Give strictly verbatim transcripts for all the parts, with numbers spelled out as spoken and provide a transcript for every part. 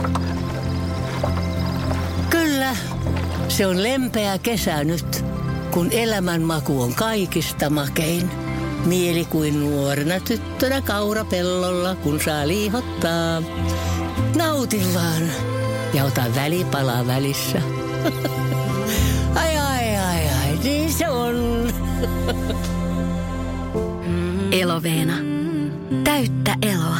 Kyllä, se on lempeä kesä nyt, kun elämän maku on kaikista makein. Mieli kuin nuorena tyttönä kaurapellolla, kun saa liihottaa. Nauti vaan ja ota välipala välissä. Ai ai ai ai, niin se on. Eloveena. Täyttä eloa.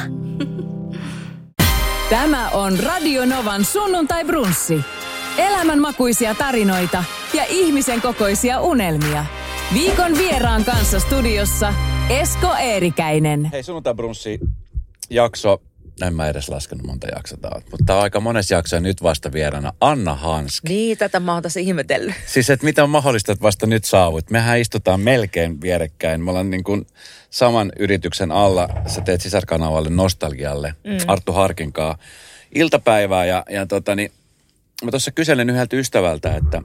Tämä on Radio Novan sunnuntai-brunssi. Elämänmakuisia tarinoita ja ihmisen kokoisia unelmia. Viikon vieraan kanssa studiossa Esko Eerikäinen. Hei, sunnuntai-brunssi jakso. En mä edes laskenut monta jaksota, mutta aika monessa jaksossa nyt vasta vieraana Anna Hanski. Niin, tätä mä oon tässä ihmetellyt. Siis, että mitä on mahdollista, että vasta nyt saavut. Mehän istutaan melkein vierekkäin. Me ollaan niin kuin saman yrityksen alla. Sä teet sisarkanavalle Nostalgialle, mm. Arttu Harkinkaa iltapäivää. Ja, ja tota, niin, mä tuossa kyselen yhdeltä ystävältä, että,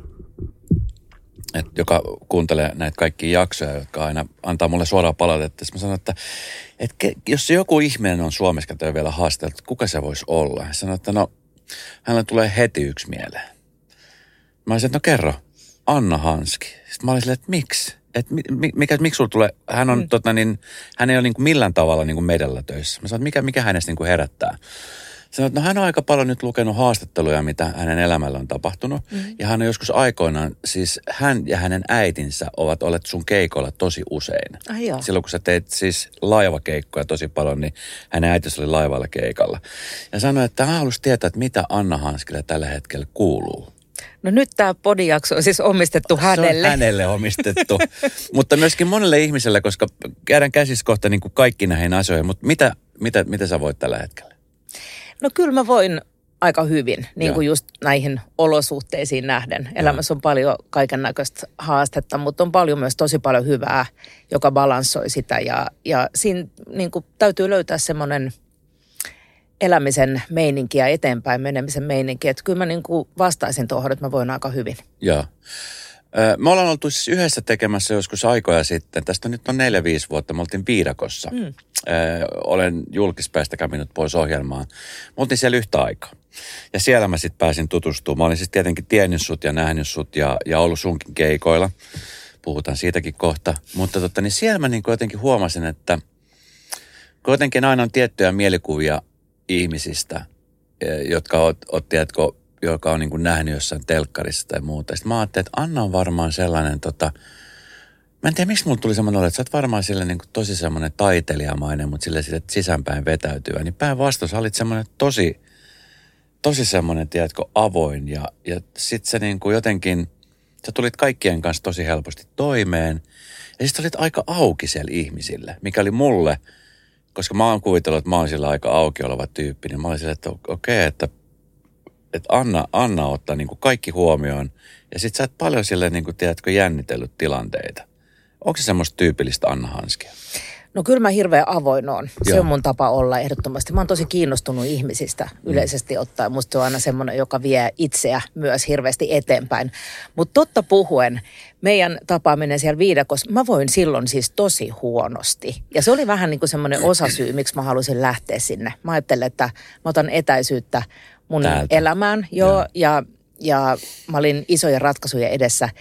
että joka kuuntelee näitä kaikkia jaksoja, jotka aina antaa mulle suoraan palautetta. Mä sanon, että, että jos joku ihminen on Suomessa, jota vielä haastateltu, että kuka se voisi olla? Hän sanoi, että no, hänellä tulee heti yksi mieleen. Mä olisin, että no kerro, Anna Hanski. Sitten mä olin silleen, että miksi? Että mikä, miksi sulla tulee, hän on mm. tota niin, hän ei ole niin kuin millään tavalla niin kuin meidällä töissä. Mä sanoin, että mikä, mikä hänestä niin kuin herättää? Sanoin, että no hän on aika paljon nyt lukenut haastatteluja, mitä hänen elämällä on tapahtunut. Mm. Ja hän on joskus aikoinaan, siis hän ja hänen äitinsä ovat olleet sun keikoilla tosi usein. Ai joo. Silloin kun sä teit siis laivakeikkoja tosi paljon, niin hänen äitinsä oli laivalla keikalla. Ja sanoi, että hän halusi tietää, että mitä Anna Hanskille tällä hetkellä kuuluu. No nyt tämä podijakso on siis omistettu hänelle. Se on hänelle omistettu, mutta myöskin monelle ihmiselle, koska käydään käsissä kohta niin kuin kaikki näihin asioihin. Mutta mitä, mitä, mitä sä voit tällä hetkellä? No kyllä mä voin aika hyvin, niin kuin just näihin olosuhteisiin nähden. Elämässä on paljon kaiken näköistä haastetta, mutta on paljon myös tosi paljon hyvää, joka balanssoi sitä. Ja, ja siinä niin kuin täytyy löytää semmoinen elämisen meininki ja eteenpäin menemisen meininki. Että kyllä mä niin kuin vastaisin tuohon, että mä voin aika hyvin. Joo. Me ollaan oltu siis yhdessä tekemässä joskus aikoja sitten. Tästä nyt on neljä, viisi vuotta. Me oltiin Viidakossa. Mm. Olen julkispäistä kävinnyt pois ohjelmaan. Me oltiin siellä yhtä aikaa. Ja siellä mä sitten pääsin tutustumaan. Mä olin siis tietenkin tiennyt sut ja nähnyt sut ja, ja ollut sunkin keikoilla. Puhutaan siitäkin kohta. Mutta totta, niin siellä mä niin jotenkin huomasin, että kuitenkin aina on tiettyjä mielikuvia ihmisistä, jotka oot, oot tiedätkö, joka on niin kuin nähnyt jossain telkkarissa tai muuta. Sitten mä ajattelin, että Anna on varmaan sellainen, tota, mä en tiedä miksi mulla tuli semmoinen olo, että sä oot varmaan sille niin kuin tosi semmoinen taiteilijamainen, mutta sille, sille sisäänpäin vetäytyvä. Niin päinvastoin sä olit semmoinen tosi, tosi semmoinen, tiedätkö, avoin ja, ja sit sä niin kuin jotenkin, sä tulit kaikkien kanssa tosi helposti toimeen. Ja sit olit aika auki siellä ihmisille, mikä oli mulle, koska mä oon kuvitellut, että mä oon sillä aika auki oleva tyyppi, niin mä olin sille, että okei, okay, että että Anna, Anna ottaa niin kuin kaikki huomioon. Ja sit sä et paljon sille, niin kuin, tiedätkö, jännitellyt tilanteita. Onko se semmoista tyypillistä Anna Hanskia? No kyllä mä hirveän avoin oon. Se Joo. on mun tapa olla ehdottomasti. Mä oon tosi kiinnostunut ihmisistä yleisesti mm. ottaen. Musta se on aina semmoinen, joka vie itseä myös hirveästi eteenpäin. Mutta totta puhuen, meidän tapaaminen siellä Viidakossa, mä voin silloin siis tosi huonosti. Ja se oli vähän niin kuin semmoinen osasyy, miksi mä halusin lähteä sinne. Mä ajattelin, että mä otan etäisyyttä mun Täältä. elämään, joo, joo. Ja, ja mä olin isoja ratkaisuja edessä,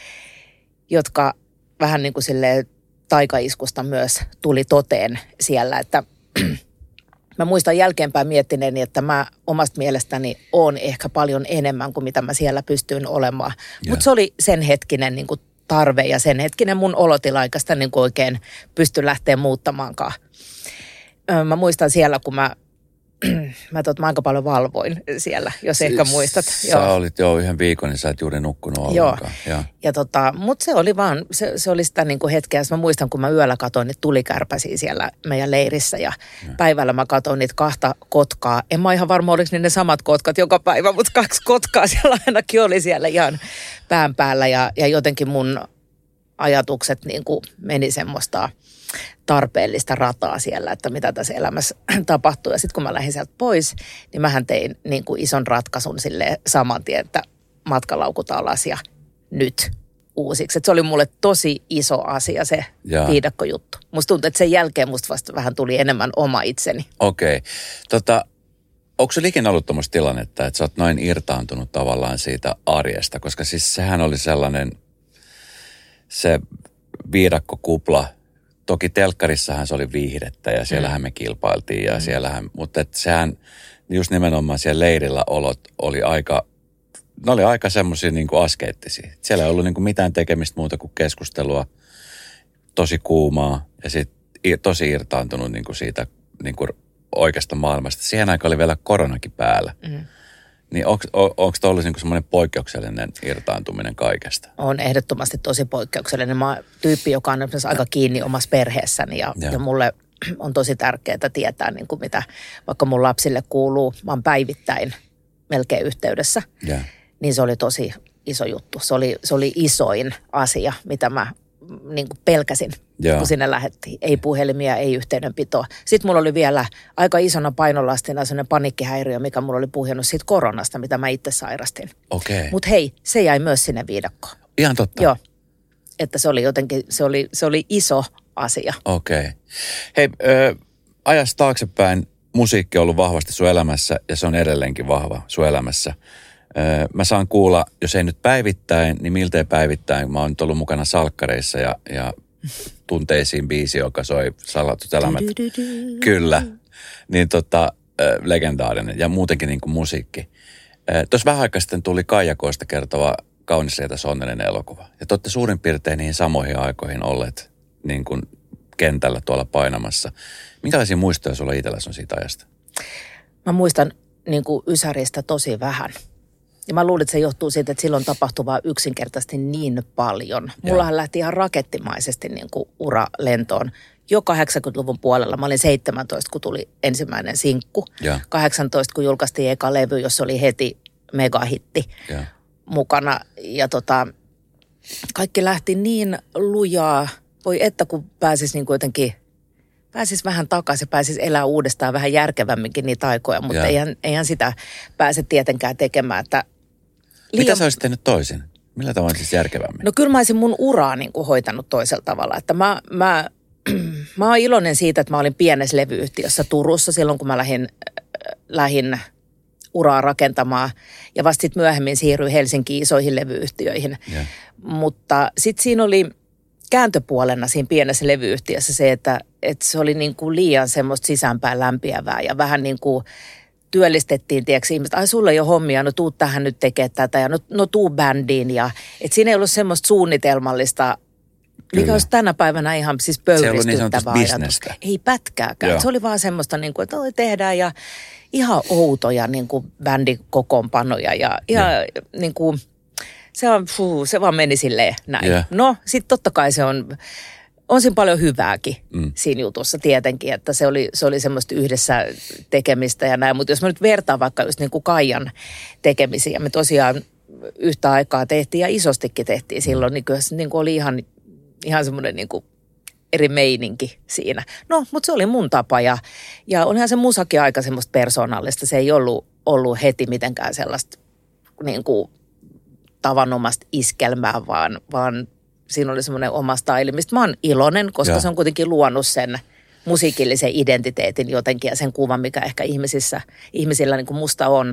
jotka vähän niin kuin silleen taikaiskusta myös tuli toteen siellä, että mä muistan jälkeenpäin miettineeni, että mä omasta mielestäni oon ehkä paljon enemmän kuin mitä mä siellä pystyin olemaan. Mutta se oli sen hetkinen niin kuin tarve ja sen hetkinen mun olotila, eikä sitä niin kuin oikein pysty lähteä muuttamaankaan. Mä muistan siellä, kun mä Mä, tot, mä aika paljon valvoin siellä, jos ehkä muistat. Sä joo. olit jo yhden viikon, niin sä et juuri nukkunut ollenkaan. Joo, ja. ja tota, mutta se oli vaan, se, se oli sitä niin kuin hetkeä. Mä muistan, kun mä yöllä katsoin niitä tulikärpäsiä siellä meidän leirissä ja, ja päivällä mä katsoin niitä kahta kotkaa. En mä ihan varma, oliko ne samat kotkat joka päivä, mutta kaksi kotkaa siellä ainakin oli siellä ihan pään päällä ja, ja jotenkin mun ajatukset niin kuin meni semmoista tarpeellista rataa siellä, että mitä tässä elämässä tapahtuu. Ja sitten kun mä lähdin sieltä pois, niin mähän tein niin kuin ison ratkaisun silleen saman tien, että matkalaukut alas ja nyt uusiksi. Et se oli mulle tosi iso asia se viidakkojuttu. Musta tuntuu, että sen jälkeen musta vasta vähän tuli enemmän oma itseni. Okei. Okay. Tota, onko se ikinä ollut tuommoista tilannetta, että sä oot noin irtaantunut tavallaan siitä arjesta? Koska siis sehän oli sellainen, se viidakkokupla, toki telkkarissahan se oli viihdettä ja siellähän me kilpailtiin ja mm. siellähän, mutta et sehän just nimenomaan siellä leirillä olot oli aika, ne oli aika semmoisia niin kuin askeettisia. Siellä ei ollut niin kuin mitään tekemistä muuta kuin keskustelua, tosi kuumaa ja sitten tosi irtaantunut niin kuin siitä niin kuin oikeasta maailmasta. Siihen aikaan oli vielä koronakin päällä. Mm. Niin onko tuo ollut niinku semmoinen poikkeuksellinen irtaantuminen kaikesta? On ehdottomasti tosi poikkeuksellinen. Mä oon tyyppi, joka on aika kiinni omassa perheessäni ja, ja mulle on tosi tärkeää tietää, niin kuin mitä vaikka mun lapsille kuuluu. Mä oon päivittäin melkein yhteydessä. Ja. Niin se oli tosi iso juttu. Se oli, se oli isoin asia, mitä mä niin kuin pelkäsin, Joo. kun sinne lähdettiin. Ei puhelimia, ei yhteydenpitoa. Sitten mulla oli vielä aika isona painolastina sellainen paniikkihäiriö, mikä mulla oli puhjennut siitä koronasta, mitä mä itse sairastin. Okay. Mutta hei, se jäi myös sinne viidakkoon. Ihan totta. Joo, että se oli jotenkin, se oli, se oli iso asia. Okei. Okay. Hei, ö, ajasta taaksepäin musiikki on ollut vahvasti sun elämässä ja se on edelleenkin vahva sun elämässä. Mä saan kuulla, jos ei nyt päivittäin, niin miltei päivittäin. Mä oon nyt ollut mukana salkkareissa ja, ja tunteisiin biisi, joka soi Salatut elämät. Kyllä. Niin tota, legendaarinen ja muutenkin niin kuin musiikki. Tuossa vähän aikaa sitten tuli Kaijakoista kertova Kaunis lietas onnellinen elokuva. Ja te olette suurin piirtein niihin samoihin aikoihin olleet niin kuin kentällä tuolla painamassa. Minkälaisia muistoja sulla itselläsi on siitä ajasta? Mä muistan niin kuin Ysäristä tosi vähän. Ja mä luulen, että se johtuu siitä, että silloin tapahtuvaa yksinkertaisesti niin paljon. Mullahan lähti ihan rakettimaisesti niin kuin ura lentoon. Jo kahdeksankymmentäluvun puolella. Mä olin seitsemäntoista, kun tuli ensimmäinen sinkku. Ja. kahdeksantoista, kun julkaistiin eka levy, jossa oli heti megahitti ja. mukana. Ja tota, kaikki lähti niin lujaa. Voi että kun pääsis niin kuin jotenkin, pääsis vähän takaisin, pääsis elää uudestaan vähän järkevämminkin niitä aikoja. Mutta eihän, eihän sitä pääse tietenkään tekemään, että liian... Mitä sä olisit tehnyt toisin? Millä tavalla siis järkevämmin? No kyllä mä olisin mun uraa niin kuin hoitanut toisella tavalla. Että mä, mä, mä oon iloinen siitä, että mä olin pienessä levyyhtiössä Turussa silloin, kun mä lähdin, lähdin uraa rakentamaan. Ja vasta sitten myöhemmin siirryin Helsinkiin isoihin levyyhtiöihin. Yeah. Mutta sitten siinä oli kääntöpuolena siinä pienessä levyyhtiössä se, että, että se oli niin kuin liian semmoista sisäänpäin lämpiävää ja vähän niin kuin työllistettiin, tiedätkö, ihmiset, ai sulla ei ole hommia, no tuu tähän nyt tekemään tätä ja no, no tuu bändiin. Ja, että siinä ei ollut semmoista suunnitelmallista, Kyllä. mikä olisi tänä päivänä ihan siis pöyristyttävää ajatus. Ei pätkääkään. Joo. Se oli vaan semmoista, niin kuin, että oi, tehdään ja ihan outoja niin kuin bändikokoonpanoja ja ihan niin kuin, se, on, fuh, se vaan meni silleen näin. Yeah. No sitten totta kai se on... On siinä paljon hyvääkin mm. siinä jutussa tietenkin, että se oli, se oli semmoista yhdessä tekemistä ja näin. Mutta jos mä nyt vertaan vaikka just niin kuin Kaijan tekemisiä, me tosiaan yhtä aikaa tehtiin ja isostikin tehtiin silloin, niin kyllä se niin kuin oli ihan, ihan semmoinen niin kuin eri meininki siinä. No, mutta se oli mun tapa ja, ja onhan se musakin aika semmoista persoonallista. Se ei ollut, ollut heti mitenkään sellaista niin kuin tavanomaista iskelmää, vaan... vaan siinä oli semmoinen oma style, mistä mä oon iloinen, koska ja. se on kuitenkin luonut sen musiikillisen identiteetin jotenkin ja sen kuvan, mikä ehkä ihmisissä, ihmisillä niin kuin musta on.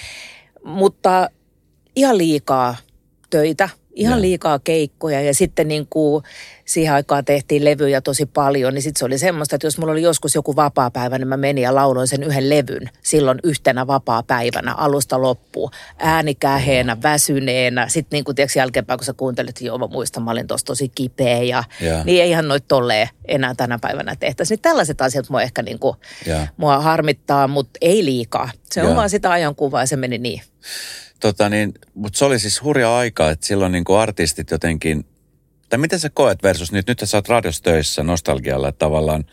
Mutta ihan liikaa töitä, ihan ja. liikaa keikkoja ja sitten niin kuin siihen aikaan tehtiin levyjä tosi paljon, niin sitten se oli semmoista, että jos mulla oli joskus joku vapaapäivä, niin mä menin ja lauloin sen yhden levyn silloin yhtenä vapaapäivänä alusta loppuun, ääni käheenä, väsyneenä. Sitten niin kuin tiedätkö jälkeenpäin, kun sä kuuntelit, että joo mä muistan, mä olin tossa tosi kipeä ja, ja. niin eihän noit tolleen enää tänä päivänä tehtäisi. Niin tällaiset asiat mua ehkä niin kuin, mua harmittaa, mutta ei liikaa. Se ja. on vaan sitä ajankuvaa ja se meni niin. Tota niin, mutta se oli siis hurja aika, että silloin niin kuin artistit jotenkin, tai miten sä koet versus nyt, nythän sä oot radiossa töissä nostalgialla, että tavallaan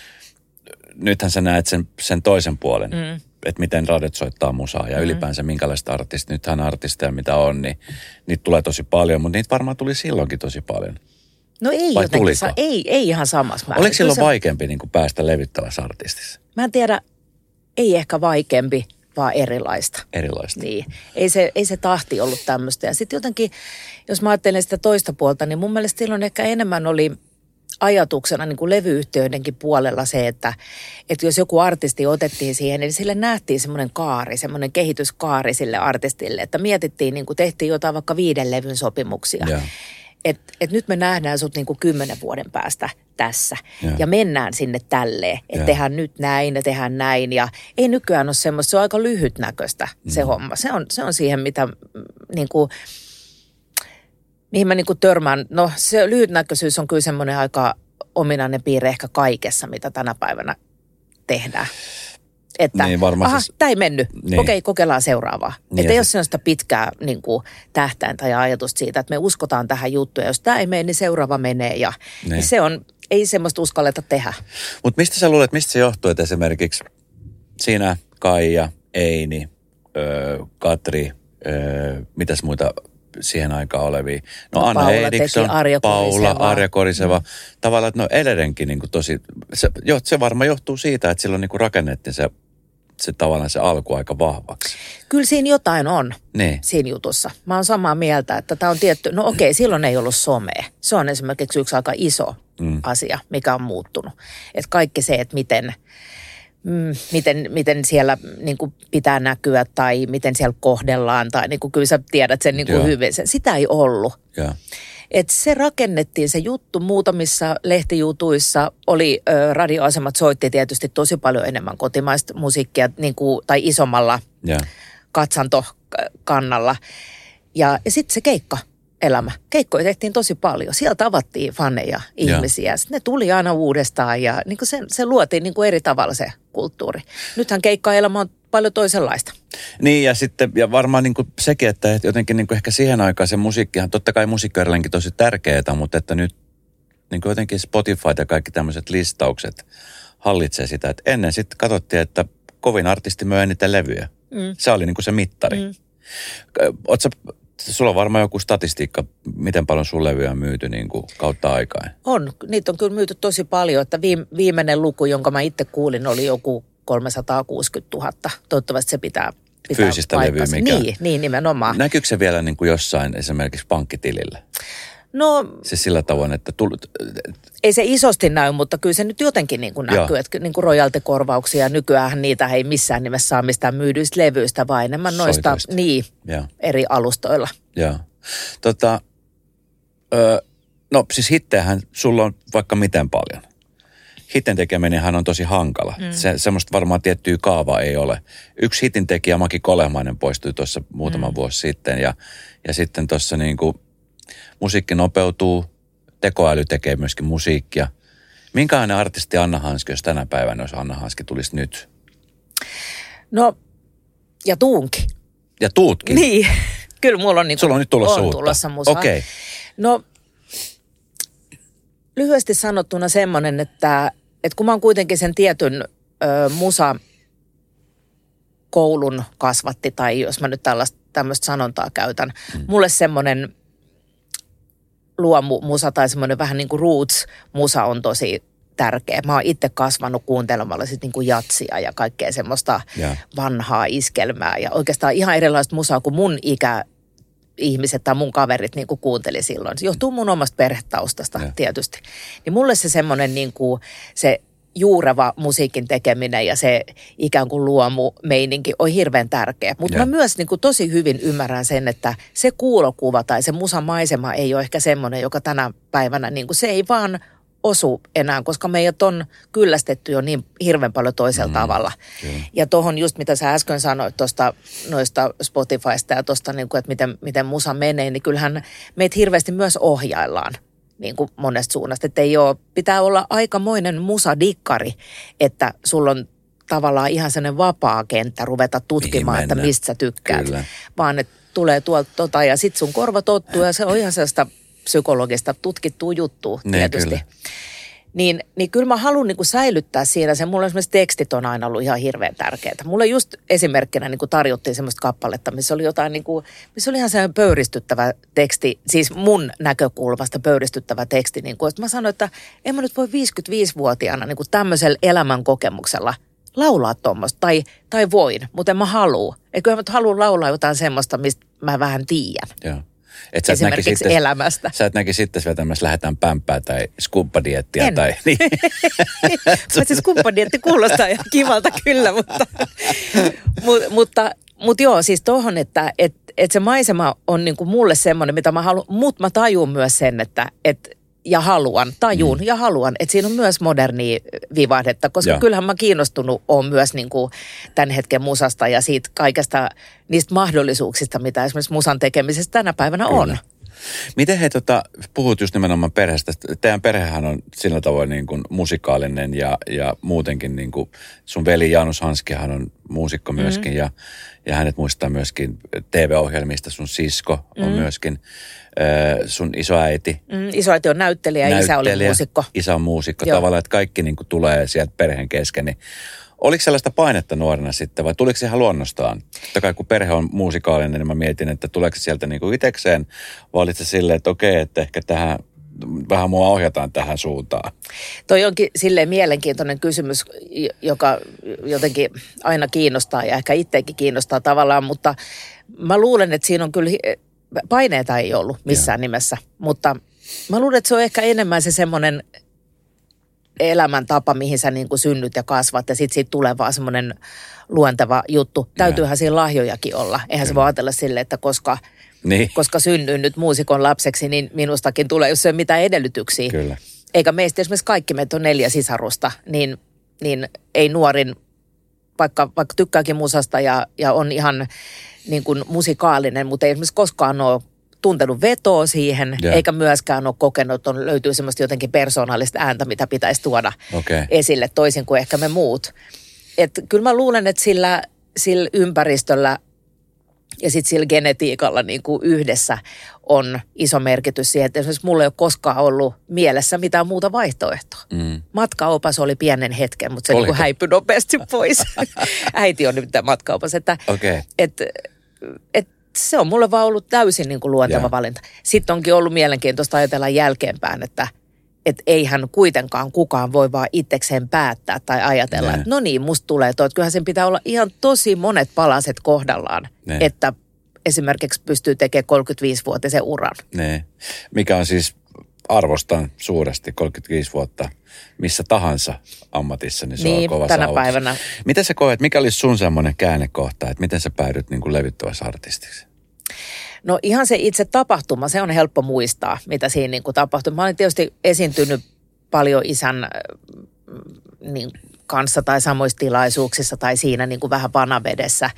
nythän sä näet sen, sen toisen puolen, mm. että miten radiot soittaa musaa ja mm. ylipäänsä minkälaista artistia, nythän artisteja mitä on, niin niitä tulee tosi paljon, mutta niitä varmaan tuli silloinkin tosi paljon. No ei Vai jotenkin, sa- ei, ei ihan samassa määrin. Oliko silloin se... vaikeampi niin kuin päästä levyttävässä artistissa? Mä en tiedä, ei ehkä vaikeampi. Vaan erilaista. Erilaista. Niin. Ei se, ei se tahti ollut tämmöistä. Ja sitten jotenkin, jos mä ajattelen sitä toista puolta, niin mun mielestä silloin ehkä enemmän oli ajatuksena niin kuin levyyhtiöidenkin puolella se, että, että jos joku artisti otettiin siihen, niin sille nähtiin semmoinen kaari, semmoinen kehityskaari sille artistille, että mietittiin, niin kuin tehtiin jotain vaikka viiden levyn sopimuksia. Yeah. Että et nyt me nähdään sut niin kuin kymmenen vuoden päästä tässä yeah. ja mennään sinne tälleen, että yeah. tehdään nyt näin ja tehdään näin. Ja ei nykyään ole semmoista, se on aika lyhytnäköistä se mm. homma. Se on, se on siihen, mitä niin kuin, mihin mä niin kuin törmään. No se lyhytnäköisyys on kyllä semmoinen aika ominainen piirre ehkä kaikessa, mitä tänä päivänä tehdään. Että niin, aha, siis, tämä ei mennyt. Niin. Okei, kokeillaan seuraavaa. Niin, että ei ole sellaista pitkää niin kuin, tähtäintä ja ajatusta siitä, että me uskotaan tähän juttuun. Ja jos tämä ei mene, niin seuraava menee. Ja niin. Niin se on, ei semmoista uskalleta tehdä. Mutta mistä sä luulet, mistä se johtuu, että esimerkiksi sinä, Kaija, Eini, öö, Katri, öö, mitäs muita siihen aikaan olevia. No, no Anna Paula Edikson, teki, Arja Paula, Arja Koriseva. Mm. Tavallaan, että no Eledenkin niin kuin tosi, se, jo, se varmaan johtuu siitä, että silloin niin kuin rakennettiin se, se tavallaan se alku aika vahvaksi. Kyllä siinä jotain on niin. siinä jutussa. Mä oon samaa mieltä, että tämä on tietty, no okei, silloin ei ollut somea. Se on esimerkiksi yksi aika iso mm. asia, mikä on muuttunut. Että kaikki se, että miten... Mm, miten, miten siellä niin kuin pitää näkyä tai miten siellä kohdellaan tai niin kuin, kyllä sä tiedät sen niin kuin hyvin. Sitä ei ollut. Ja. Et se rakennettiin se juttu muutamissa lehtijutuissa. Oli ö, radioasemat soitti tietysti tosi paljon enemmän kotimaista musiikkia niin kuin, tai isommalla ja. katsantokannalla. Ja, ja sitten se keikka. Elämä. Keikkoja tehtiin tosi paljon. Sieltä tavattiin faneja, ihmisiä. Sitten ne tuli aina uudestaan ja niin kuin se, se luotiin niin kuin eri tavalla se kulttuuri. Nythän keikkaelämä on paljon toisenlaista. Niin ja sitten ja varmaan niin kuin sekin, että jotenkin niin kuin ehkä siihen aikaan se musiikkihan, totta kai musiikki on edelleenkin tosi tärkeää, mutta että nyt niin kuin jotenkin Spotify ja kaikki tämmöiset listaukset hallitsee sitä, että ennen sitten katsottiin, että kovin artisti myö eniten levyjä. Mm. Se oli niin kuin se mittari. Mm. Ootko sulla on varmaan joku statistiikka, miten paljon sun levyjä on myyty niin kuin kautta aikaan? On. Niitä on kyllä myyty tosi paljon. Että viimeinen luku, jonka mä itse kuulin, oli joku kolmesataakuusikymmentätuhatta. Toivottavasti se pitää, pitää fyysistä levyä mikä? Niin, niin, nimenomaan. Näkyykö se vielä niin kuin jossain esimerkiksi pankkitilillä? No... Se sillä tavoin, että... Tull... Ei se isosti näy, mutta kyllä se nyt jotenkin niin kuin näkyy. Että niin kuin rojaltikorvauksia. Nykyään niitä ei missään nimessä saa mistään myydyistä levyistä, vaan enemmän noista niin, eri alustoilla. Joo. Tota, ö, no siis hittejähän sulla on vaikka miten paljon. Hitten tekeminenhän on tosi hankala. Mm. Se, semmoista varmaan tiettyä kaavaa ei ole. Yksi hitin tekijä, Maki Kolehmainen, poistui tuossa muutama mm. vuosi sitten. Ja, ja sitten tuossa niin kuin musiikki nopeutuu, tekoäly tekee myöskin musiikkia. Minkälainen artisti Anna Hanski, jos tänä päivänä, jos Anna Hanski tulisi nyt? No, ja tuunkin. Ja tuutkin? Niin, kyllä mulla on niin kuin... Sulla on nyt tulossa on uutta? tulossa musaa. Okei. Okay. No, lyhyesti sanottuna semmoinen, että, että kun mä oon kuitenkin sen tietyn ö, musakoulun kasvatti, tai jos mä nyt tällaista, tämmöistä sanontaa käytän, mm. mulle semmoinen luomumusa tai semmoinen vähän niin kuin roots-musa on tosi tärkeä. Mä oon itse kasvanut kuuntelemalla sit niin kuin jatsia ja kaikkea semmoista yeah. vanhaa iskelmää ja oikeastaan ihan erilaista musaa kuin mun ikä ihmiset tai mun kaverit niin kuin kuunteli silloin. Se johtuu mun omasta perhetaustasta yeah. tietysti. Niin mulle se semmoinen niin kuin se juureva musiikin tekeminen ja se ikään kuin luomu-meininki on hirveän tärkeä. Mutta mä myös niin kuin tosi hyvin ymmärrän sen, että se kuulokuva tai se musamaisema ei ole ehkä semmoinen, joka tänä päivänä, niin kuin se ei vaan osu enää, koska meidät on kyllästetty jo niin hirveän paljon toisella mm, tavalla. Kyllä. Ja tuohon just mitä sä äsken sanoit tuosta noista Spotifysta ja tuosta, niin kuin, että miten, miten musa menee, niin kyllähän meitä hirveästi myös ohjaillaan. Niin kuin monesta suunnasta, että ei ole, pitää olla aikamoinen musadikkari, että sulla on tavallaan ihan sellainen vapaa kenttä ruveta tutkimaan, että mistä sä tykkäät. Kyllä. Vaan että tulee tuolta tota ja sit sun korva tottuu ja se on ihan sellaista psykologista tutkittua juttua tietysti. Kyllä. Niin, niin kyllä mä haluan niin kuin säilyttää siinä sen. Mulla esimerkiksi tekstit on aina ollut ihan hirveän tärkeitä. Mulle just esimerkkinä niin kuin tarjottiin semmoista kappaletta, missä oli jotain niin kuin, missä oli ihan sellainen pöyristyttävä teksti, siis mun näkökulmasta pöyristyttävä teksti. Niin kuin, että mä sanoin, että en mä nyt voi viisikymmentäviisivuotiaana niin kuin tämmöisellä elämän kokemuksella laulaa tuommoista. Tai, tai voin, mutta en mä halua. Eikö mä halua laulaa jotain semmoista, mistä mä vähän tiedän. Joo. Et sä esimerkiksi et näki elämästä. Sä et näki sitten vetämässä lähdetään pämpää tai skumppadiettiä tai niin. Paitsi skumppadietti kuulostaa ihan kivalta kyllä, mutta, mutta, mutta, mutta joo, siis tohon, että et, et se maisema on niinku mulle semmoinen, mitä mä haluan, mutta mä tajun myös sen, että et, ja haluan, tajun mm. ja haluan, että siinä on myös modernia vivahdetta, koska Joo. kyllähän mä kiinnostunut on myös niin kuin tämän hetken musasta ja siitä kaikesta niistä mahdollisuuksista, mitä esimerkiksi musan tekemisestä tänä päivänä Kyllä. on. Miten he tota, puhut just nimenomaan perheestä? Teidän perhehän on sillä tavoin niin kuin musikaalinen ja, ja muutenkin niin kuin sun veli Janus Hanskihan on muusikko myöskin mm. ja, ja hänet muistaa myöskin T V-ohjelmista. Sun sisko on mm. myöskin äh, sun isoäiti. Mm, isoäiti on näyttelijä ja isä oli muusikko. Isä on muusikko. Joo. Tavallaan, että kaikki niin kuin tulee sieltä perheen kesken. Niin oliko sellaista painetta nuorena sitten vai tuliko se ihan luonnostaan? Totta kai kun perhe on muusikaalinen, niin mä mietin, että tuleeko se sieltä niin kuin itsekseen vai olit se silleen, että okei, että ehkä tähän, vähän mua ohjataan tähän suuntaan? Toi onkin silleen mielenkiintoinen kysymys, joka jotenkin aina kiinnostaa ja ehkä itsekin kiinnostaa tavallaan, mutta mä luulen, että siinä on kyllä, paineita ei ollut missään ja. nimessä, mutta mä luulen, että se on ehkä enemmän se semmoinen elämäntapa, mihin sä niin kuin synnyt ja kasvat ja sitten siitä tulee vaan semmoinen luonteva juttu. Täytyyhän siinä lahjojakin olla. Eihän Kyllä. se voi ajatella silleen, että koska, niin. koska synnyin nyt muusikon lapseksi, niin minustakin tulee, jos ei ole mitään edellytyksiä. Kyllä. Eikä meistä esimerkiksi kaikki, meitä on neljä sisarusta, niin, niin ei nuorin, vaikka, vaikka tykkääkin musasta ja, ja on ihan niin kuin musikaalinen, mutta ei esimerkiksi koskaan ole tuntenut vetoa siihen, yeah. eikä myöskään ole kokenut, että on, löytyy semmoista jotenkin persoonallista ääntä, mitä pitäisi tuoda okay. esille toisin kuin ehkä me muut. Että kyllä mä luulen, että sillä, sillä ympäristöllä ja sitten sillä genetiikalla niin kuin yhdessä on iso merkitys siihen, että esimerkiksi mulla ei ole koskaan ollut mielessä mitään muuta vaihtoehtoa. Mm. Matkaopas oli pienen hetken, mutta se niin kuin häipyi nopeasti pois. Äiti on nyt matkaopas, että okay. et, et, se on mulle vaan ollut täysin niin kuin luonteva yeah. valinta. Sitten onkin ollut mielenkiintoista ajatella jälkeenpäin, että et eihän kuitenkaan kukaan voi vaan itsekseen päättää tai ajatella, yeah. että no niin, musta tulee toi. Kyllähän sen pitää olla ihan tosi monet palaset kohdallaan, yeah. että esimerkiksi pystyy tekemään kolmekymmentäviisivuotisen uran. Ne. Mikä on siis, arvostan suuresti kolmekymmentäviisi vuotta missä tahansa ammatissa, niin se niin, on kova tänä saavutus. Päivänä. Miten sä koet, mikä olisi sun semmoinen käännekohta, että miten sä päädyt niin kuin levyttävässä artistiksi? No ihan se itse tapahtuma, se on helppo muistaa, mitä siinä niin kuin tapahtui. Mä olen tietysti esiintynyt paljon isän niin, kanssa tai samoissa tilaisuuksissa tai siinä niin kuin vähän vanavedessä.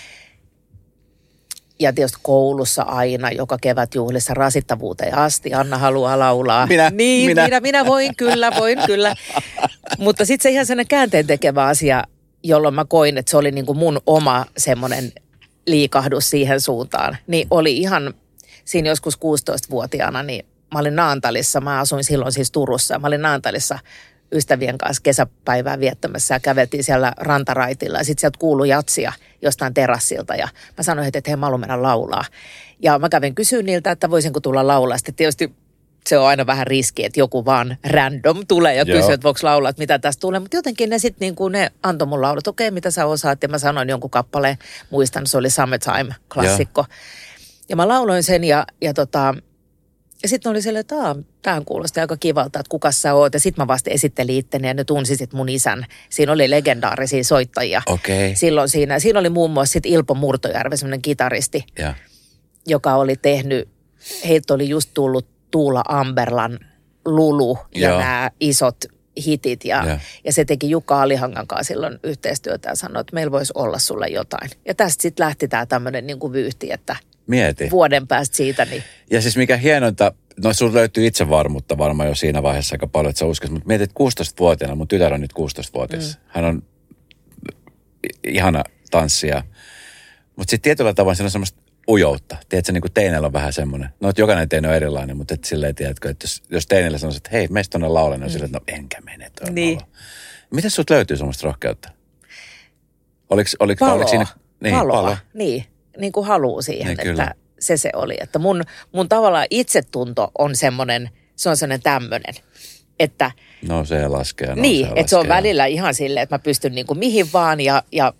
Ja tietysti koulussa aina, joka kevätjuhlissa rasittavuuteen asti. Anna haluaa laulaa. Minä, niin, minä. minä, minä voin kyllä, voin kyllä. Mutta sitten se ihan sellainen käänteen tekevä asia, jolloin mä koin, että se oli niin kuin mun oma semmoinen liikahdus siihen suuntaan. Niin oli ihan siinä joskus kuusitoistavuotiaana, niin mä olin Naantalissa. Mä asuin silloin siis Turussa. Mä olin Naantalissa ystävien kanssa kesäpäivää viettämässä ja käveltiin siellä rantaraitilla. Ja sitten sieltä kuului jatsia jostain terassilta ja mä sanoin, että hei, mä haluan mennä laulaa. Ja mä kävin kysyä niiltä, että voisinko tulla laulaa. Sitten tietysti se on aina vähän riski, että joku vaan random tulee ja kysyy, että voiko laulaa, että mitä tästä tulee. Mutta jotenkin ne sitten niin kuin ne antoi mun laulat, okei, mitä sä osaat. Ja mä sanoin jonkun kappaleen, muistan, se oli Summertime, klassikko. Joo. Ja mä lauloin sen ja, ja tota... Ja sitten oli silleen, että tämähän kuulostaa aika kivalta, että kuka sä oot. Ja sitten mä vasta esittelin itteni ja ne tunsi sit mun isän. Siinä oli legendaarisia soittajia. Okay. Silloin siinä, siinä oli muun muassa sit Ilpo Murtojärvi, semmoinen kitaristi, ja. joka oli tehnyt, heiltä oli just tullut Tuula Amberlan Lulu ja Joo. nämä isot hitit. Ja, ja. ja se teki Jukka Alihangan kanssa silloin yhteistyötä ja sanoi, että meillä voisi olla sulle jotain. Ja tästä sitten lähti tämä tämmöinen niin kuin vyyhti, että... Mieti. Vuoden päästä siitä. Niin. Ja siis mikä hienointa, no sun löytyy itsevarmuutta varmaan jo siinä vaiheessa aika paljon, että sä uskoisit, mutta mietit kuusitoistavuotiaana, mun tytär on nyt kuusitoistavuotias. Mm. Hän on ihana tanssija, mutta sitten tietyllä tavoin siinä on semmoista ujoutta. Tiedätkö, niin kuin teineillä on vähän semmoinen, no että jokainen teine on erilainen, mutta et silleen tiedätkö, että jos, jos teineillä sanoisi, että hei, meistä tuonne laulen, on mm. silleen, että no enkä mene tuonne niin. Miten sut löytyy semmoista rohkeutta? Oliko, oliko, paloa. Oliko siinä? Niin, paloa. Palo. Niin. Niin kuin haluu siihen, niin, että kyllä. se se oli. Että mun, mun tavallaan itsetunto on semmoinen, se on semmoinen tämmöinen, että... No se laskee. No, niin, se että se on välillä ihan silleen, että mä pystyn niin kuin mihin vaan ja, ja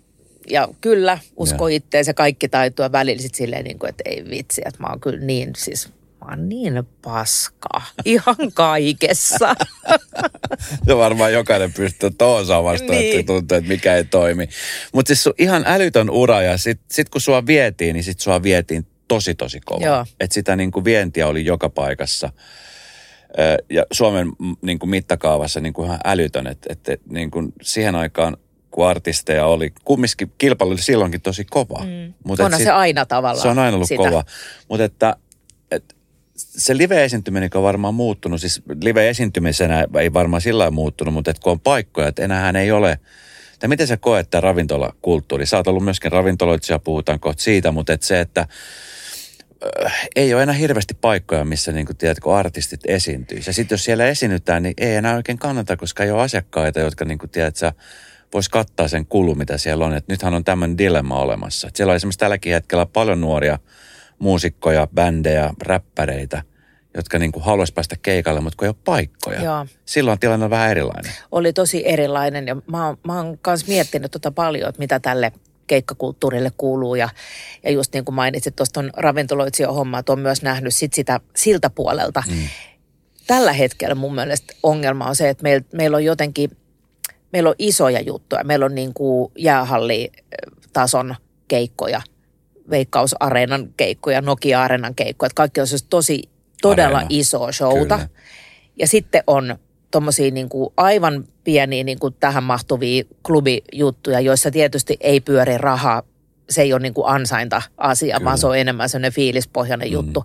ja kyllä, usko itteensä kaikki taitoa välillä sitten silleen, niin kuin, että ei vitsi, että mä oon kyllä niin, siis mä oon niin paska ihan kaikessa. Ja varmaan jokainen pystyy tuohon samasta, niin. Että tuntuu, että mikä ei toimi. Mutta siis ihan älytön ura ja sitten sit kun sua vietiin, niin sit sua vietiin tosi tosi kovaa. Että sitä niin kuin vientiä oli joka paikassa. Ja Suomen niin kuin mittakaavassa niin kuin ihan älytön, että, että niin kuin siihen aikaan, kun artisteja oli, kumminkin kilpailu oli silloinkin tosi kova. Mm. Mut Onhan sit, se aina tavallaan. Se on aina ollut sitä. kova. Mutta että, että se live-esiintyminen on varmaan muuttunut, siis live-esiintymisenä ei varmaan sillä lailla muuttunut, mutta että kun on paikkoja, että enäähän ei ole, tai miten sä koet tämä ravintolakulttuuri? Sä oot ollut myöskin ravintoloitsija, puhutaan kohta siitä, mutta että se, että ei ole enää hirveästi paikkoja, missä niin kuin, tiedätkö, artistit esiintyy. Ja sitten jos siellä esiinnytään, niin ei enää oikein kannata, koska ei ole asiakkaita, jotka niin kuin, tiedätkö, vois kattaa sen kulun, mitä siellä on. Et nythän on tämmöinen dilemma olemassa. Et siellä on esimerkiksi tälläkin hetkellä paljon nuoria muusikkoja, bändejä, räppäreitä, jotka niin kuin haluaisi päästä keikalle, mutta kun ei ole paikkoja. Joo. Silloin tilanne on vähän erilainen. Oli tosi erilainen ja mä, mä oon myös miettinyt tota paljon, että mitä tälle keikkakulttuurille kuuluu ja, ja just niin kuin mainitsit tuosta on ravintoloitsijan hommaa, että on myös nähnyt sit sitä siltä puolelta. Mm. Tällä hetkellä mun mielestä ongelma on se, että meillä meil on jotenkin, meillä on isoja juttuja. Meillä on niin kuin jäähallitason keikkoja, Veikkaus-areenan keikkoja, Nokia-areenan keikkoja. Että kaikki on siis tosi, todella Areena. Isoa showta. Kyllä. Ja sitten on tommosia niin kuin aivan pieniä niin kuin tähän mahtuvia klubijuttuja, joissa tietysti ei pyöri rahaa. Se ei ole niin kuin ansainta-asia, Kyllä. vaan se on enemmän sellainen fiilispohjainen mm. juttu.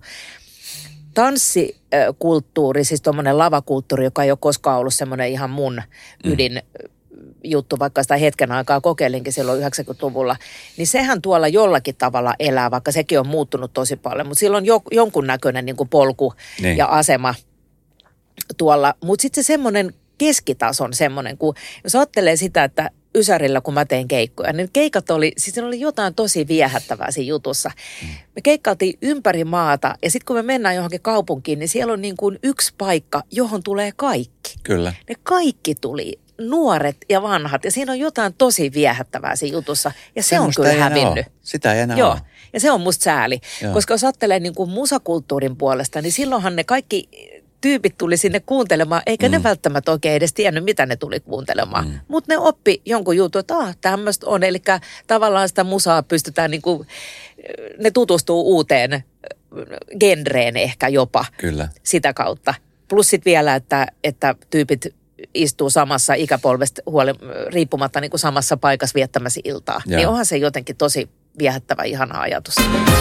Tanssikulttuuri, siis tuommoinen lavakulttuuri, joka ei ole koskaan ollut semmoinen ihan mun ydin mm. juttu, vaikka sitä hetken aikaa kokeilinkin silloin yhdeksänkymmentäluvulla, niin sehän tuolla jollakin tavalla elää, vaikka sekin on muuttunut tosi paljon, mutta sillä on jo, jonkunnäköinen niin kuin polku niin. ja asema tuolla. Mutta sitten se semmoinen keskitason semmoinen, kun jos ajattelee sitä, että Ysärillä, kun mä tein keikkoja, niin keikat oli, siis oli jotain tosi viehättävää siinä jutussa. Mm. Me keikkailtiin ympäri maata ja sitten kun me mennään johonkin kaupunkiin, niin siellä on niin kuin yksi paikka, johon tulee kaikki. Kyllä. Ne kaikki tuli, nuoret ja vanhat, ja siinä on jotain tosi viehättävää siinä jutussa, ja se Semmosta on kyllä hävinnyt. Sitä ei enää Joo, ole. Ja se on musta sääli, Joo. koska jos ajattelee niin kuin musakulttuurin puolesta, niin silloinhan ne kaikki tyypit tuli sinne kuuntelemaan, eikä mm. ne välttämättä oikein edes tiennyt, mitä ne tuli kuuntelemaan. Mm. Mutta ne oppi jonkun jutun, että ah, tämmöistä on. Eli tavallaan sitä musaa pystytään, niin kuin, ne tutustuu uuteen genreen ehkä jopa Kyllä. sitä kautta. Plus sitten vielä, että, että tyypit istuu samassa ikäpolvesta huoli, riippumatta niin kuin samassa paikassa viettämässä iltaa. Ja. Niin onhan se jotenkin tosi viehättävä, ihana ajatus.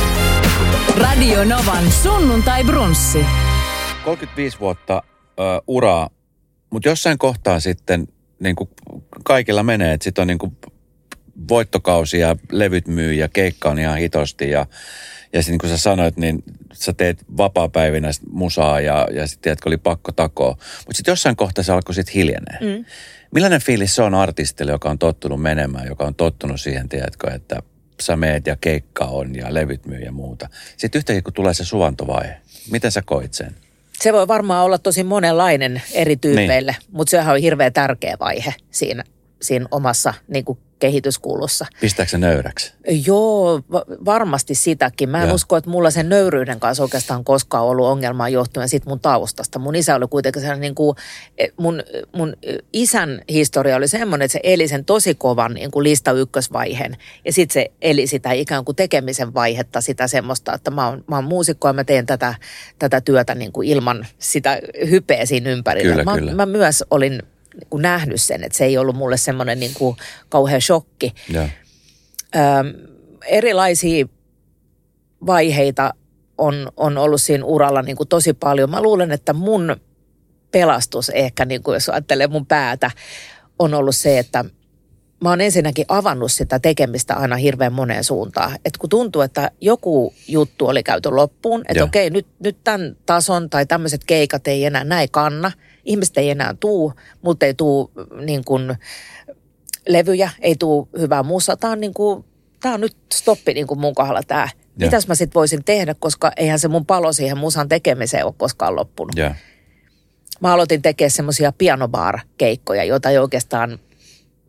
Radio Novan sunnuntai brunssi. kolmekymmentäviisi vuotta ö, uraa, mutta jossain kohtaa sitten niin kuin kaikilla menee, että sitten on niin kuin voittokausi ja levyt myy ja keikka on ihan hitosti ja, ja sitten niin kuin sä sanoit, niin sä teet vapaapäivinä musaa ja, ja sitten tiedätkö, oli pakko takoa. Mutta sitten jossain kohtaa se alkoi sitten hiljenee. Mm. Millainen fiilis se on artistille, joka on tottunut menemään, joka on tottunut siihen, tiedätkö, että sä meet ja keikka on ja levyt myy ja muuta. Sitten yhtäkkiä kun tulee se suvantovaihe, miten sä koit sen? Se voi varmaan olla tosi monenlainen eri tyypeille, niin. mutta sehän on hirveän tärkeä vaihe siinä, siinä omassa niin kuin kehityskulussa. Pistääkö se nöyräksi? Joo, va- varmasti sitäkin. Mä en ja. usko, että mulla sen nöyryyden kanssa oikeastaan koskaan ollut ongelmaa johtuen siitä mun taustasta. Mun isä oli kuitenkin sellainen, niin kuin, mun, mun isän historia oli semmoinen, että se eli sen tosi kovan niin kuin lista ykkösvaiheen. Ja sitten se eli sitä ikään kuin tekemisen vaihetta, sitä semmoista, että mä oon, mä oon muusikko ja mä teen tätä, tätä työtä niin kuin ilman sitä hypeä siinä ympärillä. Kyllä, mä, kyllä. mä myös olin niin kuin nähnyt sen, että se ei ollut mulle semmoinen niin kuin kauhean shokki. Ja. Ö, erilaisia vaiheita on, on ollut siinä uralla niin kuin tosi paljon. Mä luulen, että mun pelastus ehkä, niin kuin jos ajattelee mun päätä, on ollut se, että mä oon ensinnäkin avannut sitä tekemistä aina hirveän moneen suuntaan. Että kun tuntuu, että joku juttu oli käyty loppuun, että okei, nyt, nyt tämän tason tai tämmöiset keikat ei enää näin kanna. Ihmiset ei enää tuu, mutta ei tuu niin kuin levyjä, ei tuu hyvää musaa. Tämä on, niin kuin, tämä on nyt stoppi niin kuin mun kohdalla tämä. Ja. Mitäs mä sitten voisin tehdä, koska eihän se mun palo siihen musan tekemiseen ole koskaan loppunut. Ja. Mä aloitin tekemään semmoisia pianobar-keikkoja, joita ei oikeastaan